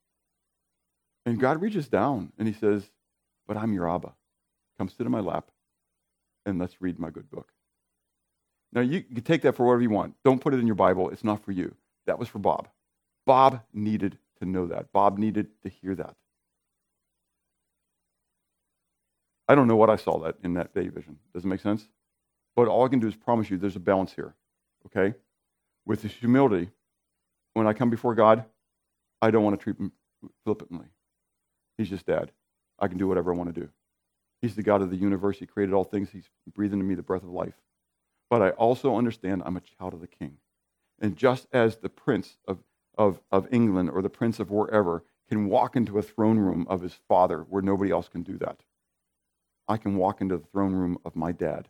And God reaches down and he says, but I'm your Abba. Come sit in my lap and let's read my good book. Now, you can take that for whatever you want. Don't put it in your Bible. It's not for you. That was for Bob. Bob needed to know that. Bob needed to hear that. I don't know what I saw that in that day vision. Does it make sense? But all I can do is promise you there's a balance here, okay? With this humility, when I come before God, I don't want to treat him flippantly. He's just dad. I can do whatever I want to do. He's the God of the universe. He created all things. He's breathing into me the breath of life. But I also understand I'm a child of the king. And just as the prince of, of, of England or the prince of wherever can walk into a throne room of his father where nobody else can do that, I can walk into the throne room of my dad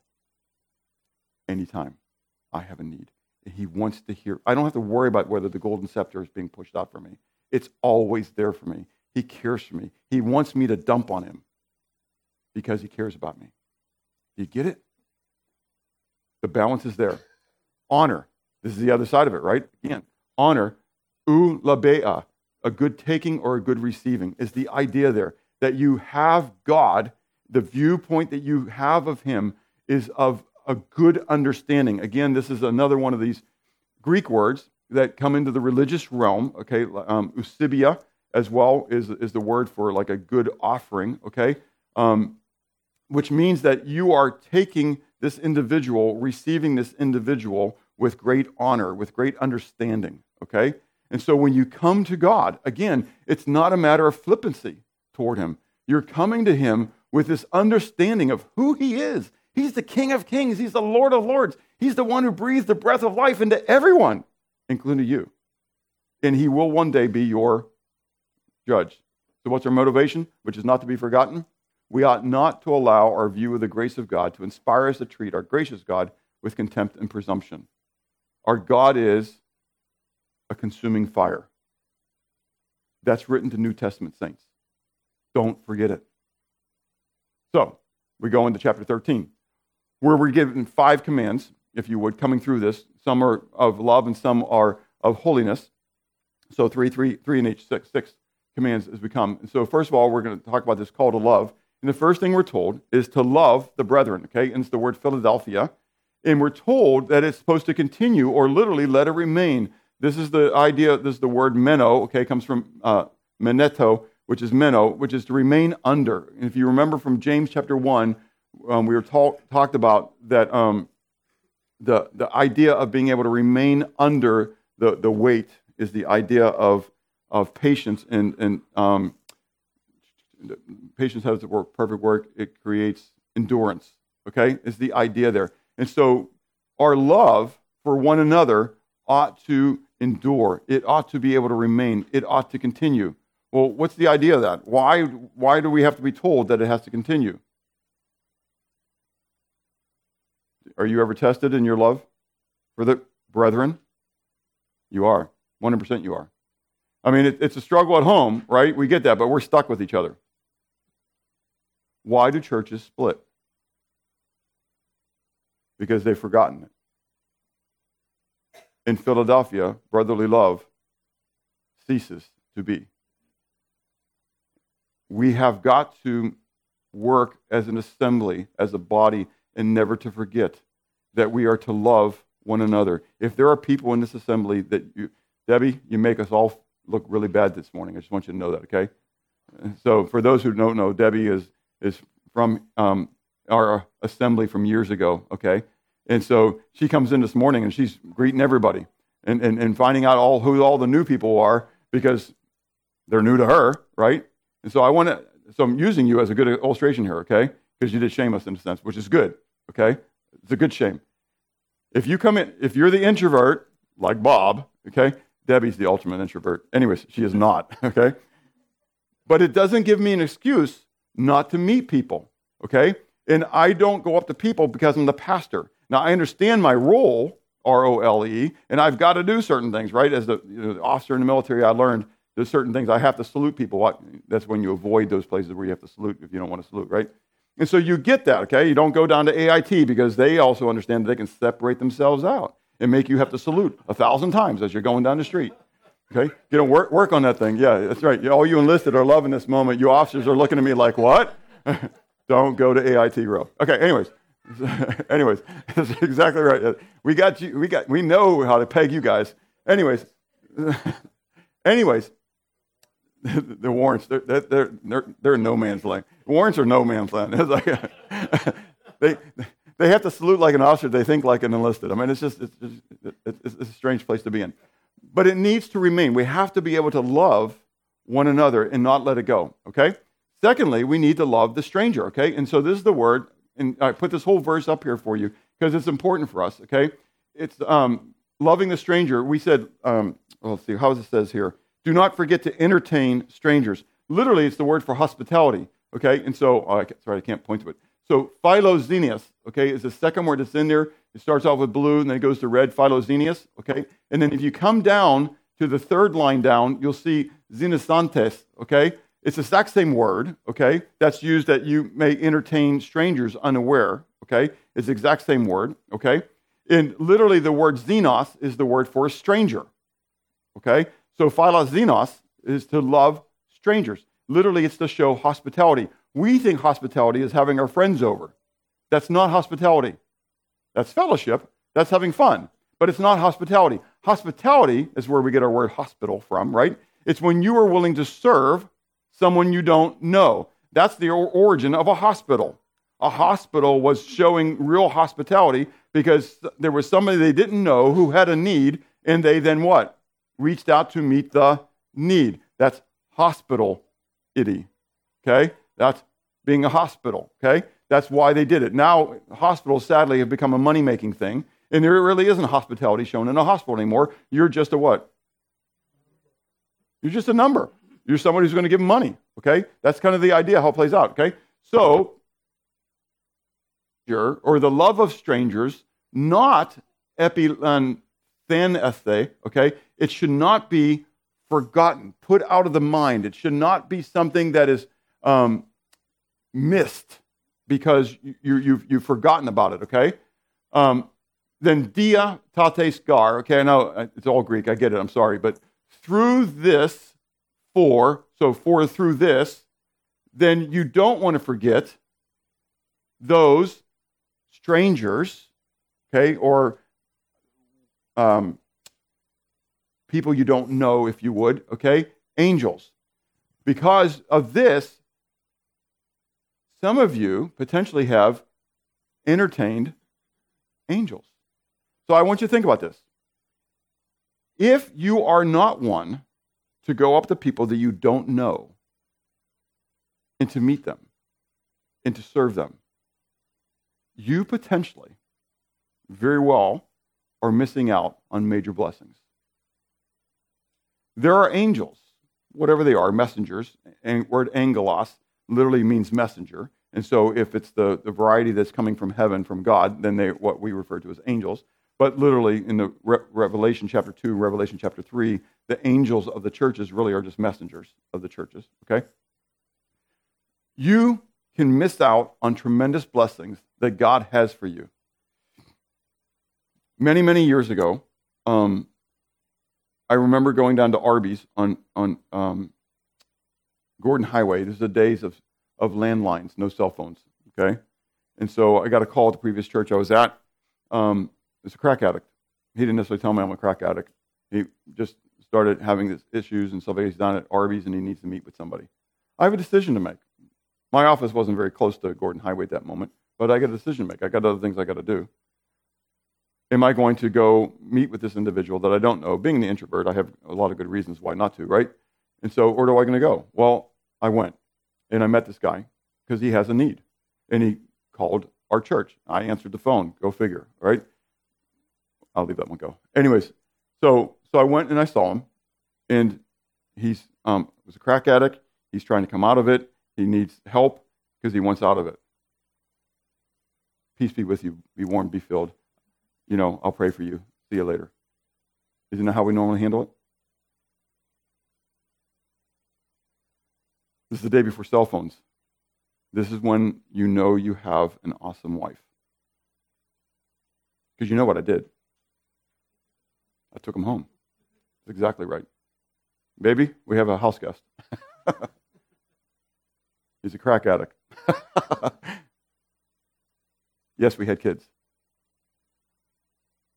anytime I have a need. He wants to hear. I don't have to worry about whether the golden scepter is being pushed out for me. It's always there for me. He cares for me. He wants me to dump on him because he cares about me. Do you get it? The balance is there. Honor. This is the other side of it, right? Again, honor, ou labea, a good taking or a good receiving, is the idea there. That you have God, the viewpoint that you have of him is of a good understanding. Again, this is another one of these Greek words that come into the religious realm, okay? Um, eusebia as well is, is the word for like a good offering, okay? Um, which means that you are taking this individual, receiving this individual with great honor, with great understanding, okay? And so when you come to God, again, it's not a matter of flippancy toward him. You're coming to him with this understanding of who he is. He's the King of Kings. He's the Lord of Lords. He's the one who breathed the breath of life into everyone, including you. And he will one day be your judge. So what's our motivation? Which is not to be forgotten. We ought not to allow our view of the grace of God to inspire us to treat our gracious God with contempt and presumption. Our God is a consuming fire. That's written to New Testament saints. Don't forget it. So, we go into chapter thirteen, where we're given five commands, if you would, coming through this. Some are of love and some are of holiness. So three, three, three and each, six, six commands as we come. And so first of all, we're going to talk about this call to love. And the first thing we're told is to love the brethren, okay? And it's the word Philadelphia. And we're told that it's supposed to continue, or literally let it remain. This is the idea, this is the word meno, okay? It comes from uh, meneto, which is meno, which is to remain under. And if you remember from James chapter one, um, we were talk, talked about that um, the, the idea of being able to remain under the, the weight is the idea of, of patience. And, and um, patience has the word, perfect work. It creates endurance, okay? Is the idea there. And so our love for one another ought to endure. It ought to be able to remain. It ought to continue. Well, what's the idea of that? Why, why do we have to be told that it has to continue? Are you ever tested in your love for the brethren? You are. one hundred percent you are. I mean, it, it's a struggle at home, right? We get that, but we're stuck with each other. Why do churches split? Because they've forgotten it. In Philadelphia, brotherly love ceases to be. We have got to work as an assembly, as a body, and never to forget that we are to love one another. If there are people in this assembly that you, Debbie, you make us all look really bad this morning. I just want you to know that, okay? So for those who don't know, Debbie is is from um, our assembly from years ago, okay? And so she comes in this morning and she's greeting everybody and, and, and finding out all who all the new people are because they're new to her, right? And so I want to, so I'm using you as a good illustration here, okay? Because you did shame us in a sense, which is good, okay? It's a good shame. If you come in, if you're the introvert, like Bob, okay? Debbie's the ultimate introvert. Anyways, she is not, okay? But it doesn't give me an excuse not to meet people, okay? And I don't go up to people because I'm the pastor. Now, I understand my role, R O L E, and I've got to do certain things, right? As the, you know, the officer in the military, I learned there's certain things I have to salute people. That's when you avoid those places where you have to salute if you don't want to salute, right? And so you get that, okay? You don't go down to A I T because they also understand that they can separate themselves out and make you have to salute a thousand times as you're going down the street, okay? You know, work, work on that thing. Yeah, that's right. All you enlisted are loving this moment. You officers are looking at me like, what? Don't go to A I T row. Okay, anyways. anyways, that's exactly right. We got you, we got, we know how to peg you guys. Anyways, anyways, the warrants, they're, they're, they're, they're in no man's land. Warrants are no man's land. It's like, they, they have to salute like an officer. They think like an enlisted. I mean, it's just, it's, just, it's, it's a strange place to be in. But it needs to remain. We have to be able to love one another and not let it go, okay? Secondly, we need to love the stranger, okay? And so this is the word, and I put this whole verse up here for you because it's important for us, okay? It's um, loving the stranger. We said, um, well, let's see, how it says here? Do not forget to entertain strangers. Literally, it's the word for hospitality, okay? And so, oh, I sorry, I can't point to it. So philoxenius, okay, is the second word that's in there. It starts off with blue, and then it goes to red, philoxenius, okay? And then if you come down to the third line down, you'll see xenosantes, okay? It's the exact same word, okay? That's used that you may entertain strangers unaware, okay? It's the exact same word, okay? And literally the word xenos is the word for a stranger, okay? So philoxenos is to love strangers. Literally, it's to show hospitality. We think hospitality is having our friends over. That's not hospitality. That's fellowship. That's having fun. But it's not hospitality. Hospitality is where we get our word hospital from, right? It's when you are willing to serve someone you don't know. That's the origin of a hospital. A hospital was showing real hospitality because there was somebody they didn't know who had a need, and they then what? Reached out to meet the need. That's hospital-ity, okay? That's being a hospital, okay? That's why they did it. Now, hospitals, sadly, have become a money-making thing, and there really isn't hospitality shown in a hospital anymore. You're just a what? You're just a number. You're somebody who's going to give them money, okay? That's kind of the idea, how it plays out, okay? So, or the love of strangers, not epilanthesthai, okay? It should not be forgotten, put out of the mind. It should not be something that is um, missed because you, you've, you've forgotten about it, okay? Um, then dia tates gar, okay, I know it's all Greek, I get it, I'm sorry, but through this, for, so for through this, then you don't want to forget those strangers, okay, or um, people you don't know, if you would, okay, angels. Because of this, some of you potentially have entertained angels. So I want you to think about this. If you are not one to go up to people that you don't know and to meet them and to serve them, you potentially, very well, are missing out on major blessings. There are angels, whatever they are, messengers, and word angelos literally means messenger. And so if it's the, the variety that's coming from heaven, from God, then they what we refer to as angels. But literally in the Re- Revelation chapter two, Revelation chapter three, the angels of the churches really are just messengers of the churches, okay? You can miss out on tremendous blessings that God has for you. Many, many years ago, um, I remember going down to Arby's on, on um, Gordon Highway. This is the days of, of landlines, no cell phones, okay? And so I got a call at the previous church I was at. Um, it's a crack addict. He didn't necessarily tell me I'm a crack addict. He just started having these issues and stuff. He's down at Arby's and he needs to meet with somebody. I have a decision to make. My office wasn't very close to Gordon Highway at that moment, but I got a decision to make. I got other things I got to do. Am I going to go meet with this individual that I don't know? Being the introvert, I have a lot of good reasons why not to, right? And so, where do I going to go? Well, I went, and I met this guy because he has a need, and he called our church. I answered the phone. Go figure, right? I'll leave that one go. Anyways, so so I went and I saw him, and he's um, was a crack addict. He's trying to come out of it. He needs help because he wants out of it. Peace be with you. Be warm, be filled. You know, I'll pray for you. See you later. Isn't that how we normally handle it? This is the day before cell phones. This is when you know you have an awesome wife. Because you know what I did. I took him home. That's exactly right. Baby, we have a house guest. He's a crack addict. Yes, we had kids.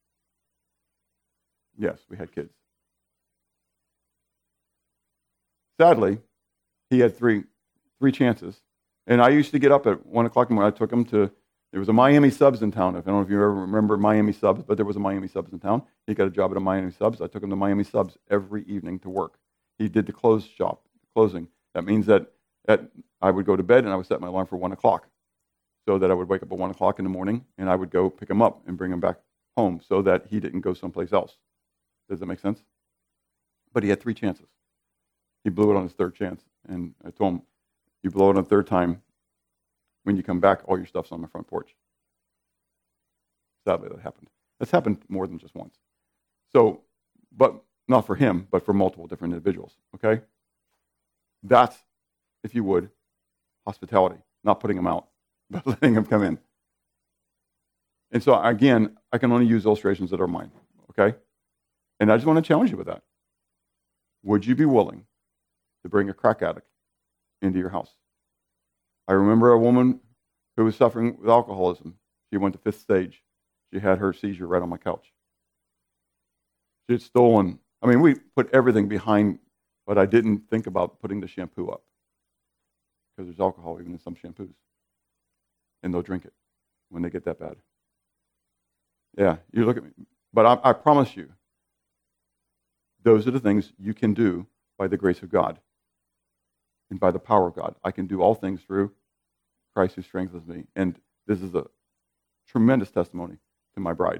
Yes, we had kids. sadly, he had three three chances. And I used to get up at one o'clock in the morning. I took him to, there was a Miami Subs in town. I don't know if you ever remember Miami Subs, but there was a Miami Subs in town. He got a job at a Miami Subs. I took him to Miami Subs every evening to work. He did the close shop, closing. That means that at, I would go to bed and I would set my alarm for one o'clock so that I would wake up at one o'clock in the morning and I would go pick him up and bring him back home so that he didn't go someplace else. Does that make sense? But he had three chances. He blew it on his third chance. And I told him, you blow it on the third time, when you come back, all your stuff's on my front porch. Sadly, that happened. That's happened more than just once. So, but not for him, but for multiple different individuals, okay? That's, if you would, hospitality, not putting them out, but letting them come in. And so, again, I can only use illustrations that are mine, okay? And I just want to challenge you with that. Would you be willing to bring a crack addict into your house? I remember a woman who was suffering with alcoholism. She went to fifth stage. She had her seizure right on my couch. She had stolen. I mean, we put everything behind, but I didn't think about putting the shampoo up because there's alcohol even in some shampoos. And they'll drink it when they get that bad. Yeah, you look at me. But I, I promise you, those are the things you can do by the grace of God and by the power of God. I can do all things through Christ who strengthens me. And this is a tremendous testimony to my bride,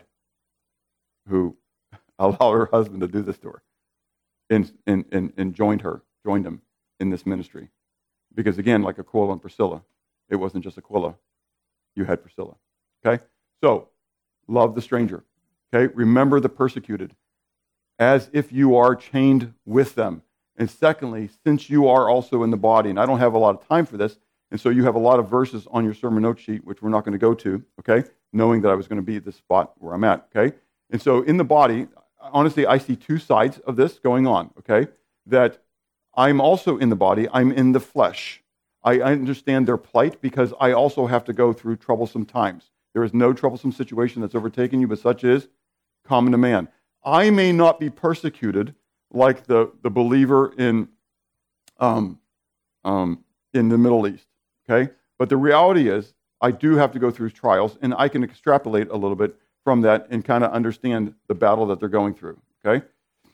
who allowed her husband to do this to her and, and, and, and joined her, joined him in this ministry. Because again, like Aquila and Priscilla, it wasn't just Aquila. You had Priscilla. Okay? So, love the stranger. Okay? Remember the persecuted as if you are chained with them. And secondly, since you are also in the body, and I don't have a lot of time for this, and so you have a lot of verses on your sermon note sheet, which we're not going to go to, okay, knowing that I was going to be at this spot where I'm at, okay? And so in the body, honestly, I see two sides of this going on, okay? That I'm also in the body, I'm in the flesh. I understand their plight because I also have to go through troublesome times. There is no troublesome situation that's overtaken you, but such is common to man. I may not be persecuted like the, the believer in um, um, in the Middle East, okay? But the reality is, I do have to go through trials, and I can extrapolate a little bit from that and kind of understand the battle that they're going through, okay?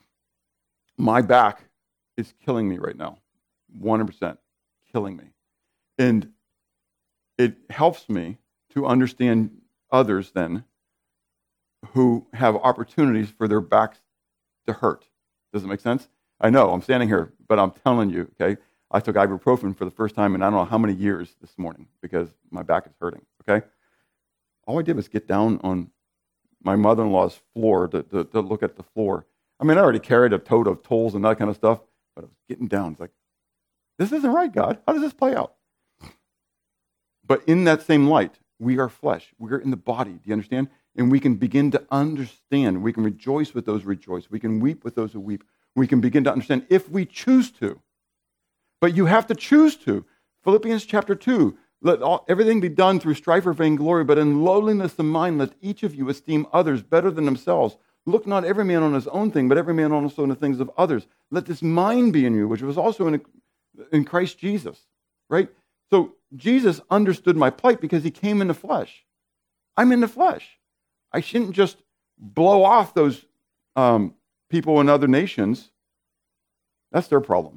My back is killing me right now, one hundred percent killing me. And it helps me to understand others then who have opportunities for their backs to hurt. Does it make sense? I know, I'm standing here, but I'm telling you, okay, I took ibuprofen for the first time in I don't know how many years this morning because my back is hurting, okay? All I did was get down on my mother-in-law's floor to, to, to look at the floor. I mean, I already carried a tote of tolls and that kind of stuff, but I was getting down. It's like, this isn't right, God. How does this play out? But in that same light, we are flesh. We're in the body. Do you understand? And we can begin to understand. We can rejoice with those who rejoice. We can weep with those who weep. We can begin to understand if we choose to. But you have to choose to. Philippians chapter two, let all, everything be done through strife or vainglory, but in lowliness of mind let each of you esteem others better than themselves. Look not every man on his own thing, but every man also on the things of others. Let this mind be in you, which was also in, in Christ Jesus. Right? So Jesus understood my plight because he came in the flesh. I'm in the flesh. I shouldn't just blow off those um, people in other nations. That's their problem.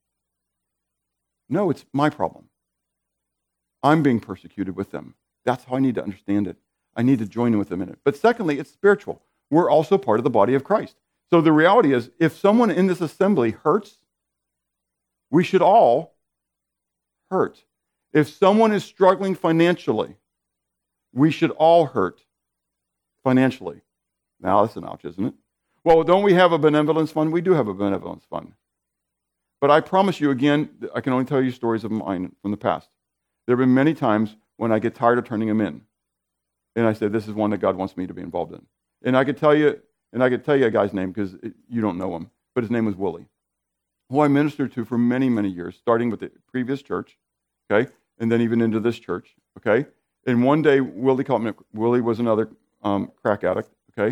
No, it's my problem. I'm being persecuted with them. That's how I need to understand it. I need to join in with them in it. But secondly, it's spiritual. We're also part of the body of Christ. So the reality is, if someone in this assembly hurts, we should all hurt. If someone is struggling financially, we should all hurt financially. Now, that's an ouch, isn't it? Well, don't we have a benevolence fund? We do have a benevolence fund. But I promise you, again, I can only tell you stories of mine from the past. There have been many times when I get tired of turning them in. And I say, this is one that God wants me to be involved in. And I could tell you, and I could tell you a guy's name because you don't know him, but his name was Willie, who I ministered to for many, many years, starting with the previous church, okay, and then even into this church, okay. And one day, Willie called me. Willie was another um, crack addict, okay.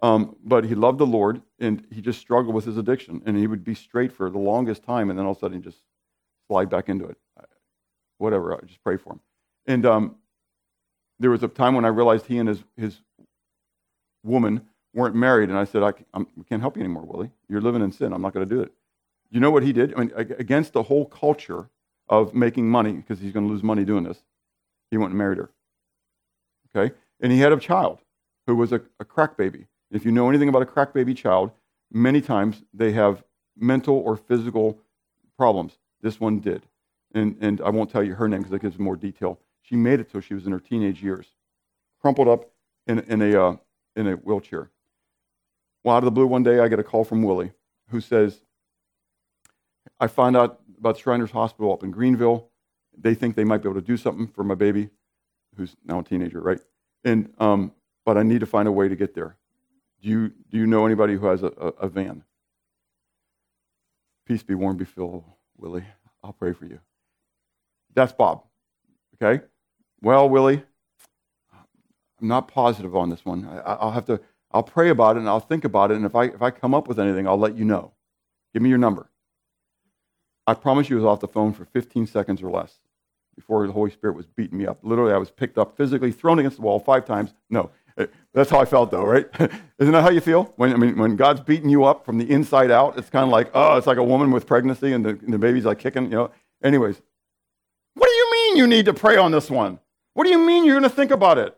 Um, but he loved the Lord, and he just struggled with his addiction. And he would be straight for the longest time, and then all of a sudden he'd just slide back into it. Whatever, I just pray for him. And um, there was a time when I realized he and his, his woman weren't married, and I said, I, I'm, we can't help you anymore, Willie. You're living in sin. I'm not going to do it. You know what he did? I mean, against the whole culture of making money, because he's going to lose money doing this, he went and married her. Okay? And he had a child who was a, a crack baby. If you know anything about a crack baby child, many times they have mental or physical problems. This one did. And and I won't tell you her name because that gives more detail. She made it till she was in her teenage years. Crumpled up in, in, a, uh, in a wheelchair. Well, out of the blue one day, I get a call from Willie who says, I found out about Shriners Hospital up in Greenville. They think they might be able to do something for my baby, who's now a teenager, right? And um, but I need to find a way to get there. Do you do you know anybody who has a, a, a van? Peace be warm, be filled, Willie. I'll pray for you. That's Bob. Okay? Well, Willie, I'm not positive on this one. I, I'll have to. I'll pray about it and I'll think about it. And if I if I come up with anything, I'll let you know. Give me your number. I promise you, I was off the phone for fifteen seconds or less before the Holy Spirit was beating me up. Literally, I was picked up physically, thrown against the wall five times. No, that's how I felt, though, right? Isn't that how you feel? When I mean, when God's beating you up from the inside out, it's kind of like, oh, it's like a woman with pregnancy and the, and the baby's like kicking, you know. Anyways, what do you mean you need to pray on this one? What do you mean you're going to think about it?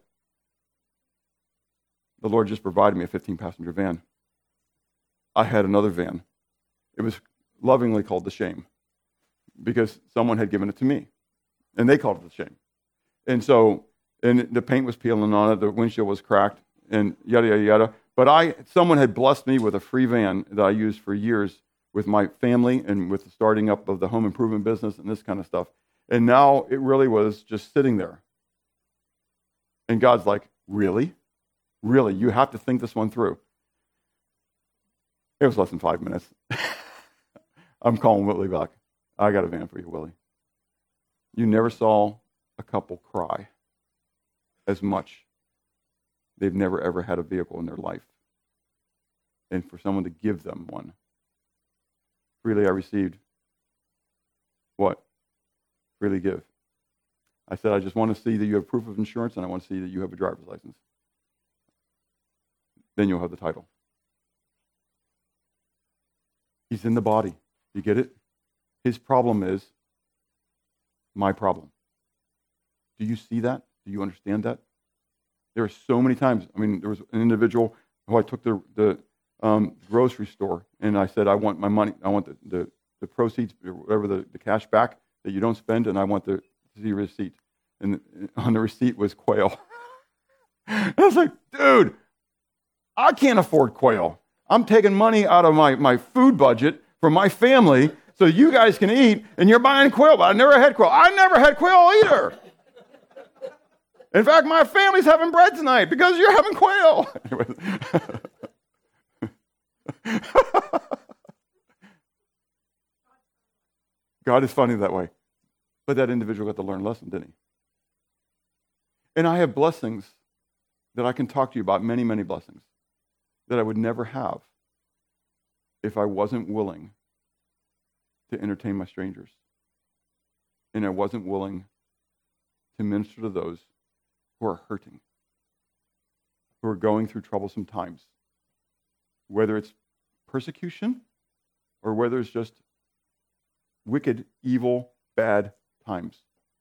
The Lord just provided me a fifteen-passenger van. I had another van. It was lovingly called the Shame because someone had given it to me, and they called it the Shame. And so, and the paint was peeling on it, the windshield was cracked, and yada, yada, yada. But I, someone had blessed me with a free van that I used for years with my family and with the starting up of the home improvement business and this kind of stuff. And now it really was just sitting there. And God's like, really? Really? You have to think this one through. It was less than five minutes. I'm calling Whitley back. I got a van for you, Willie. You never saw a couple cry as much. They've never, ever had a vehicle in their life. And for someone to give them one. Freely I received. What? Freely give. I said, I just want to see that you have proof of insurance, and I want to see that you have a driver's license. Then you'll have the title. He's in the body. You get it? His problem is my problem. Do you see that? Do you understand that? There are so many times. I mean, there was an individual who I took the the um, grocery store, and I said, I want my money. I want the, the, the proceeds, or whatever, the, the cash back that you don't spend, and I want the, the receipt. And on the receipt was quail. I was like, dude, I can't afford quail. I'm taking money out of my, my food budget for my family so you guys can eat, and you're buying quail, but I never had quail. I never had quail either. In fact, my family's having bread tonight because you're having quail. God is funny that way. But that individual got to learn a lesson, didn't he? And I have blessings that I can talk to you about, many, many blessings, that I would never have if I wasn't willing to entertain my strangers. And I wasn't willing to minister to those who are hurting, who are going through troublesome times, whether it's persecution or whether it's just wicked, evil, bad times.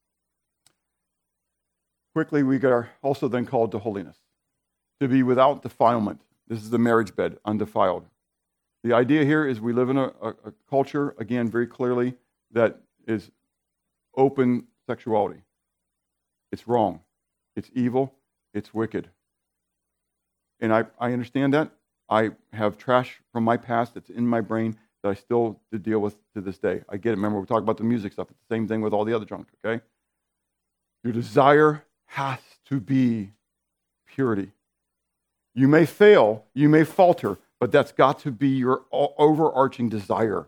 Quickly, we are also then called to holiness, to be without defilement. This is the marriage bed, undefiled. The idea here is we live in a, a, a culture, again, very clearly, that is open sexuality. It's wrong. It's evil. It's wicked. And I, I understand that. I have trash from my past that's in my brain that I still to deal with to this day. I get it. Remember, we talked about the music stuff. It's the same thing with all the other junk, okay? Your desire has to be purity. You may fail, you may falter, but that's got to be your overarching desire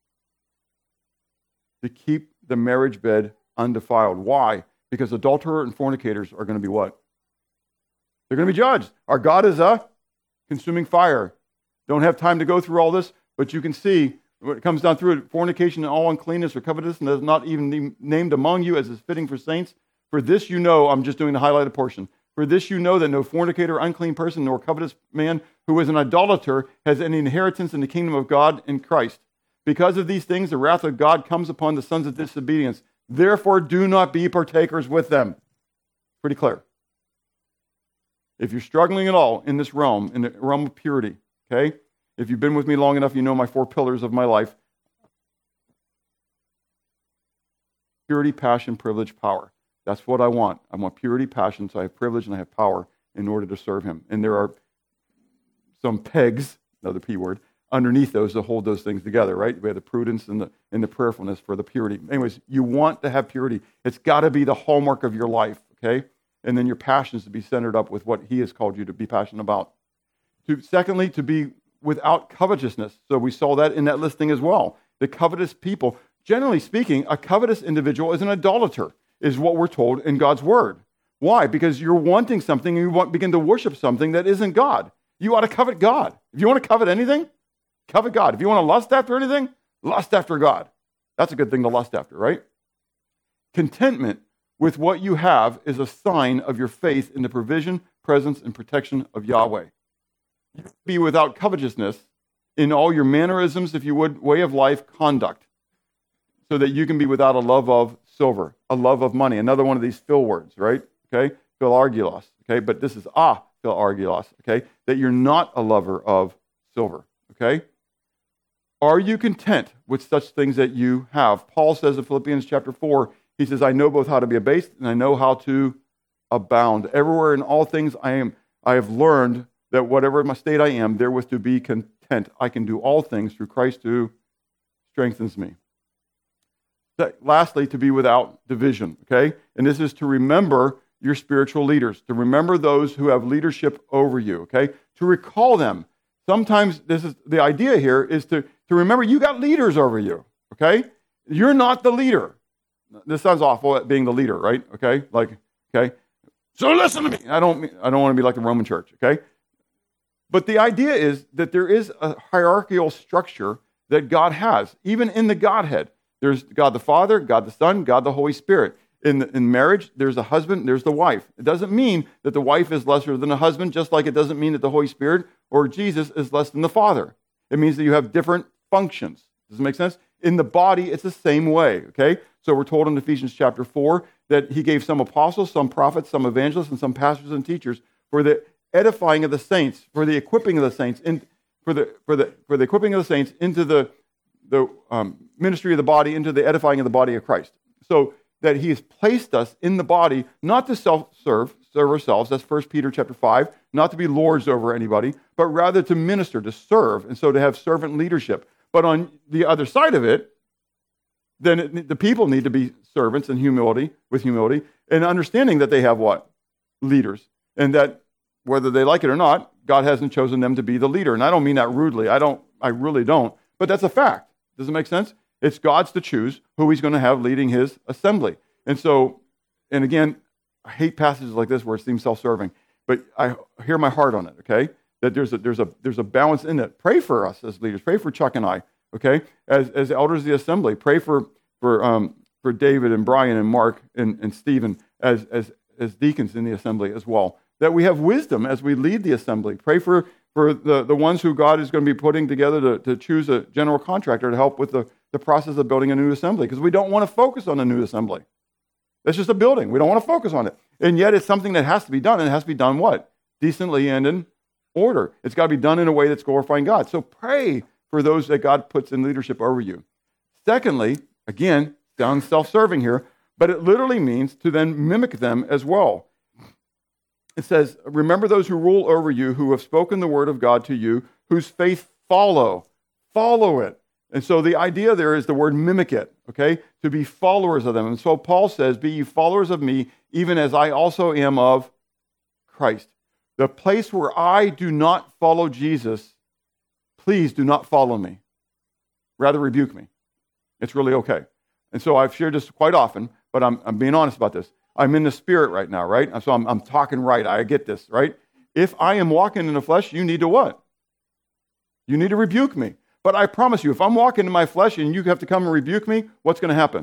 to keep the marriage bed undefiled. Why? Because adulterers and fornicators are going to be what? They're going to be judged. Our God is a consuming fire. Don't have time to go through all this, but you can see when it comes down through it, fornication and all uncleanness or covetousness is not even named among you as is fitting for saints. For this you know, I'm just doing the highlighted portion. For this you know that no fornicator, unclean person, nor covetous man who is an idolater has any inheritance in the kingdom of God in Christ. Because of these things, the wrath of God comes upon the sons of disobedience. Therefore, do not be partakers with them. Pretty clear. If you're struggling at all in this realm, in the realm of purity, okay? If you've been with me long enough, you know my four pillars of my life. Purity, passion, privilege, power. That's what I want. I want purity, passion, so I have privilege and I have power in order to serve him. And there are some pegs, another P word, underneath those to hold those things together, right? We have the prudence and the, and the prayerfulness for the purity. Anyways, you want to have purity. It's got to be the hallmark of your life, okay? And then your passions to be centered up with what he has called you to be passionate about. To, secondly, to be without covetousness. So we saw that in that listing as well. The covetous people, generally speaking, a covetous individual is an idolater, is what we're told in God's word. Why? Because you're wanting something and you want begin to worship something that isn't God. You ought to covet God. If you want to covet anything, covet God. If you want to lust after anything, lust after God. That's a good thing to lust after, right? Contentment with what you have is a sign of your faith in the provision, presence, and protection of Yahweh. Be without covetousness in all your mannerisms, if you would, way of life, conduct, so that you can be without a love of silver, a love of money. Another one of these Phil words, right? Okay, Philargulos. Okay, but this is ah Philargulos. Okay, that you're not a lover of silver. Okay, are you content with such things that you have? Paul says in Philippians chapter four, he says, "I know both how to be abased and I know how to abound. Everywhere in all things, I am. I have learned that whatever my state I am, therewith to be content. I can do all things through Christ who strengthens me." Lastly, to be without division, okay? And this is to remember your spiritual leaders, to remember those who have leadership over you, okay? To recall them. Sometimes this is the idea here is to, to remember you got leaders over you, okay? You're not the leader. This sounds awful at being the leader, right? Okay? Like, okay? So listen to me. I don't I don't want to be like the Roman church, okay? But the idea is that there is a hierarchical structure that God has, even in the Godhead. There's God the Father, God the Son, God the Holy Spirit. In, the, in marriage, there's the husband, there's the wife. It doesn't mean that the wife is lesser than the husband, just like it doesn't mean that the Holy Spirit or Jesus is less than the Father. It means that you have different functions. Does it make sense? In the body, it's the same way, okay? So we're told in Ephesians chapter four that he gave some apostles, some prophets, some evangelists, and some pastors and teachers for the edifying of the saints, for the equipping of the saints, in, for the for the for the equipping of the saints into the the um, ministry of the body, into the edifying of the body of Christ. So that he has placed us in the body, not to self-serve, serve ourselves, that's First Peter chapter five, not to be lords over anybody, but rather to minister, to serve, and so to have servant leadership. But on the other side of it, then it, the people need to be servants in humility, with humility, and understanding that they have what? Leaders. And that whether they like it or not, God hasn't chosen them to be the leader. And I don't mean that rudely. I don't, I really don't. But that's a fact. Does it make sense? It's God's to choose who he's going to have leading his assembly. And so, and again, I hate passages like this where it seems self-serving, but I hear my heart on it, okay? That there's a there's a there's a balance in it. Pray for us as leaders. Pray for Chuck and I, okay? As as elders of the assembly, pray for for um for David and Brian and Mark and, and Stephen as as as deacons in the assembly as well. That we have wisdom as we lead the assembly. Pray for for the, the ones who God is going to be putting together to, to choose a general contractor to help with the, the process of building a new assembly, because we don't want to focus on a new assembly. That's just a building. We don't want to focus on it. And yet it's something that has to be done, and it has to be done what? Decently and in order. It's got to be done in a way that's glorifying God. So pray for those that God puts in leadership over you. Secondly, again, sounds self-serving here, but it literally means to then mimic them as well. It says, remember those who rule over you, who have spoken the word of God to you, whose faith follow. Follow it. And so the idea there is the word mimic it, okay? To be followers of them. And so Paul says, be ye followers of me, even as I also am of Christ. The place where I do not follow Jesus, please do not follow me. Rather rebuke me. It's really okay. And so I've shared this quite often, but I'm, I'm being honest about this. I'm in the spirit right now, right? So I'm, I'm talking right. I get this, right? if I am walking in the flesh, you need to what? You need to rebuke me. But I promise you, if I'm walking in my flesh and you have to come and rebuke me, what's going to happen?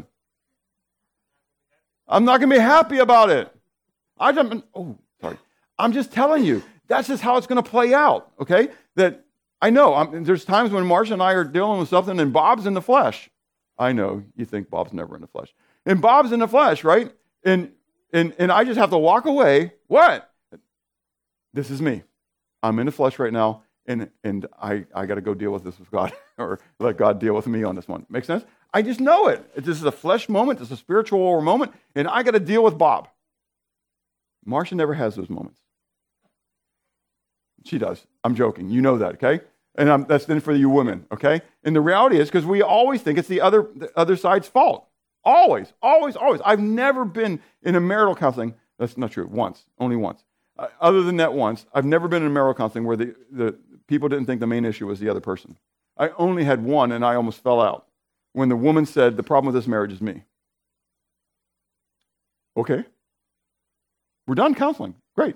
I'm not going to be happy about it. I don't, oh, sorry. I'm just telling you, that's just how it's going to play out, okay? That I know, I'm, there's times when Marcia and I are dealing with something and Bob's in the flesh. I know, you think Bob's never in the flesh. And Bob's in the flesh, right? And and and I just have to walk away. What? This is me. I'm in the flesh right now, and and I, I got to go deal with this with God, or let God deal with me on this one. Make sense? I just know it. This is a flesh moment. This is a spiritual moment, and I got to deal with Bob. Marcia never has those moments. She does. I'm joking. You know that, okay? And I'm, that's then for you women, okay? And the reality is, because we always think it's the other the other side's fault. Always, always, always. I've never been in a marital counseling. That's not true. Once, only once. Uh, other than that once, I've never been in a marital counseling where the, the people didn't think the main issue was the other person. I only had one, and I almost fell out when the woman said, the problem with this marriage is me. Okay. We're done counseling. Great.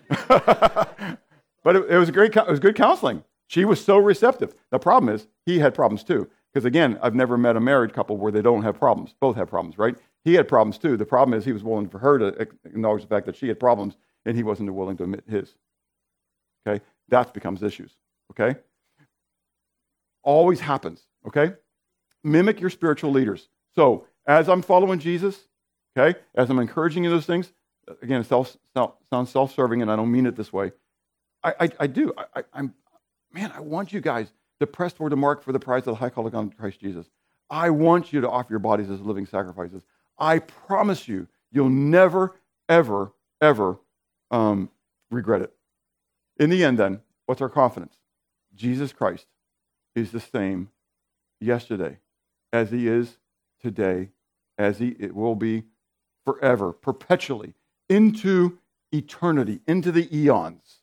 But it, it was a great, it was good counseling. She was so receptive. The problem is, he had problems too. Because again, I've never met a married couple where they don't have problems. Both have problems, right? He had problems too. The problem is he was willing for her to acknowledge the fact that she had problems, and he wasn't willing to admit his. Okay? That becomes issues. Okay? Always happens. Okay? Mimic your spiritual leaders. So, as I'm following Jesus, okay, as I'm encouraging you those things, again, it self, self, sounds self-serving, and I don't mean it this way. I, I, I do. I, I, I'm, man, I want you guys to press toward the mark for the prize of the high calling on Christ Jesus. I want you to offer your bodies as living sacrifices. I promise you, you'll never, ever, ever um, regret it. In the end, then, what's our confidence? Jesus Christ is the same yesterday as he is today, as he it will be forever, perpetually, into eternity, into the eons.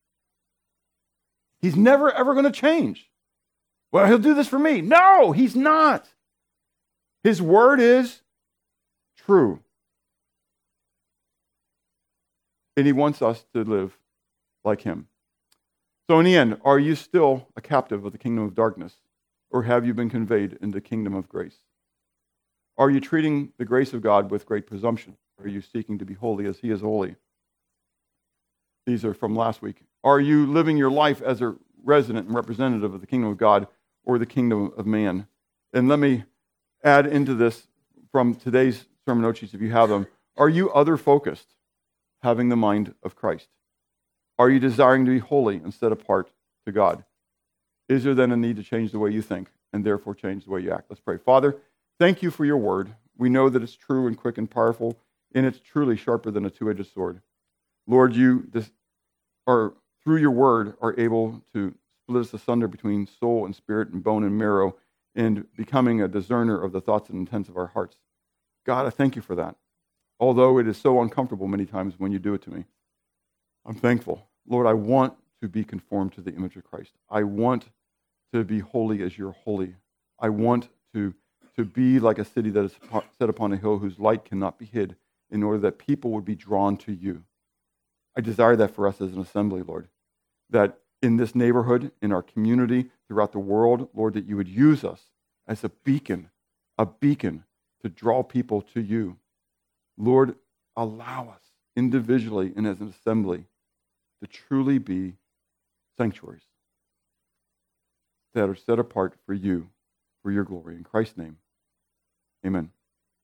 He's never, ever going to change. Well, he'll do this for me. No, he's not. His word is true. And he wants us to live like him. So in the end, are you still a captive of the kingdom of darkness, or have you been conveyed into the kingdom of grace? Are you treating the grace of God with great presumption? Are you seeking to be holy as he is holy? These are from last week. Are you living your life as a resident and representative of the kingdom of God or the kingdom of man? And let me add into this from today's sermon note sheets, if you have them. Are you other-focused, having the mind of Christ? Are you desiring to be holy and set apart to God? Is there then a need to change the way you think and therefore change the way you act? Let's pray. Father, thank you for your word. We know that it's true and quick and powerful, and it's truly sharper than a two-edged sword. Lord, you this, are, through your word, are able to split us asunder between soul and spirit and bone and marrow, and becoming a discerner of the thoughts and intents of our hearts. God, I thank you for that. Although it is so uncomfortable many times when you do it to me, I'm thankful. Lord, I want to be conformed to the image of Christ. I want to be holy as you're holy. I want to, to be like a city that is set upon a hill whose light cannot be hid, in order that people would be drawn to you. I desire that for us as an assembly, Lord, that in this neighborhood, in our community, throughout the world, Lord, that you would use us as a beacon, a beacon to draw people to you. Lord, allow us individually and as an assembly to truly be sanctuaries that are set apart for you, for your glory. In Christ's name, amen.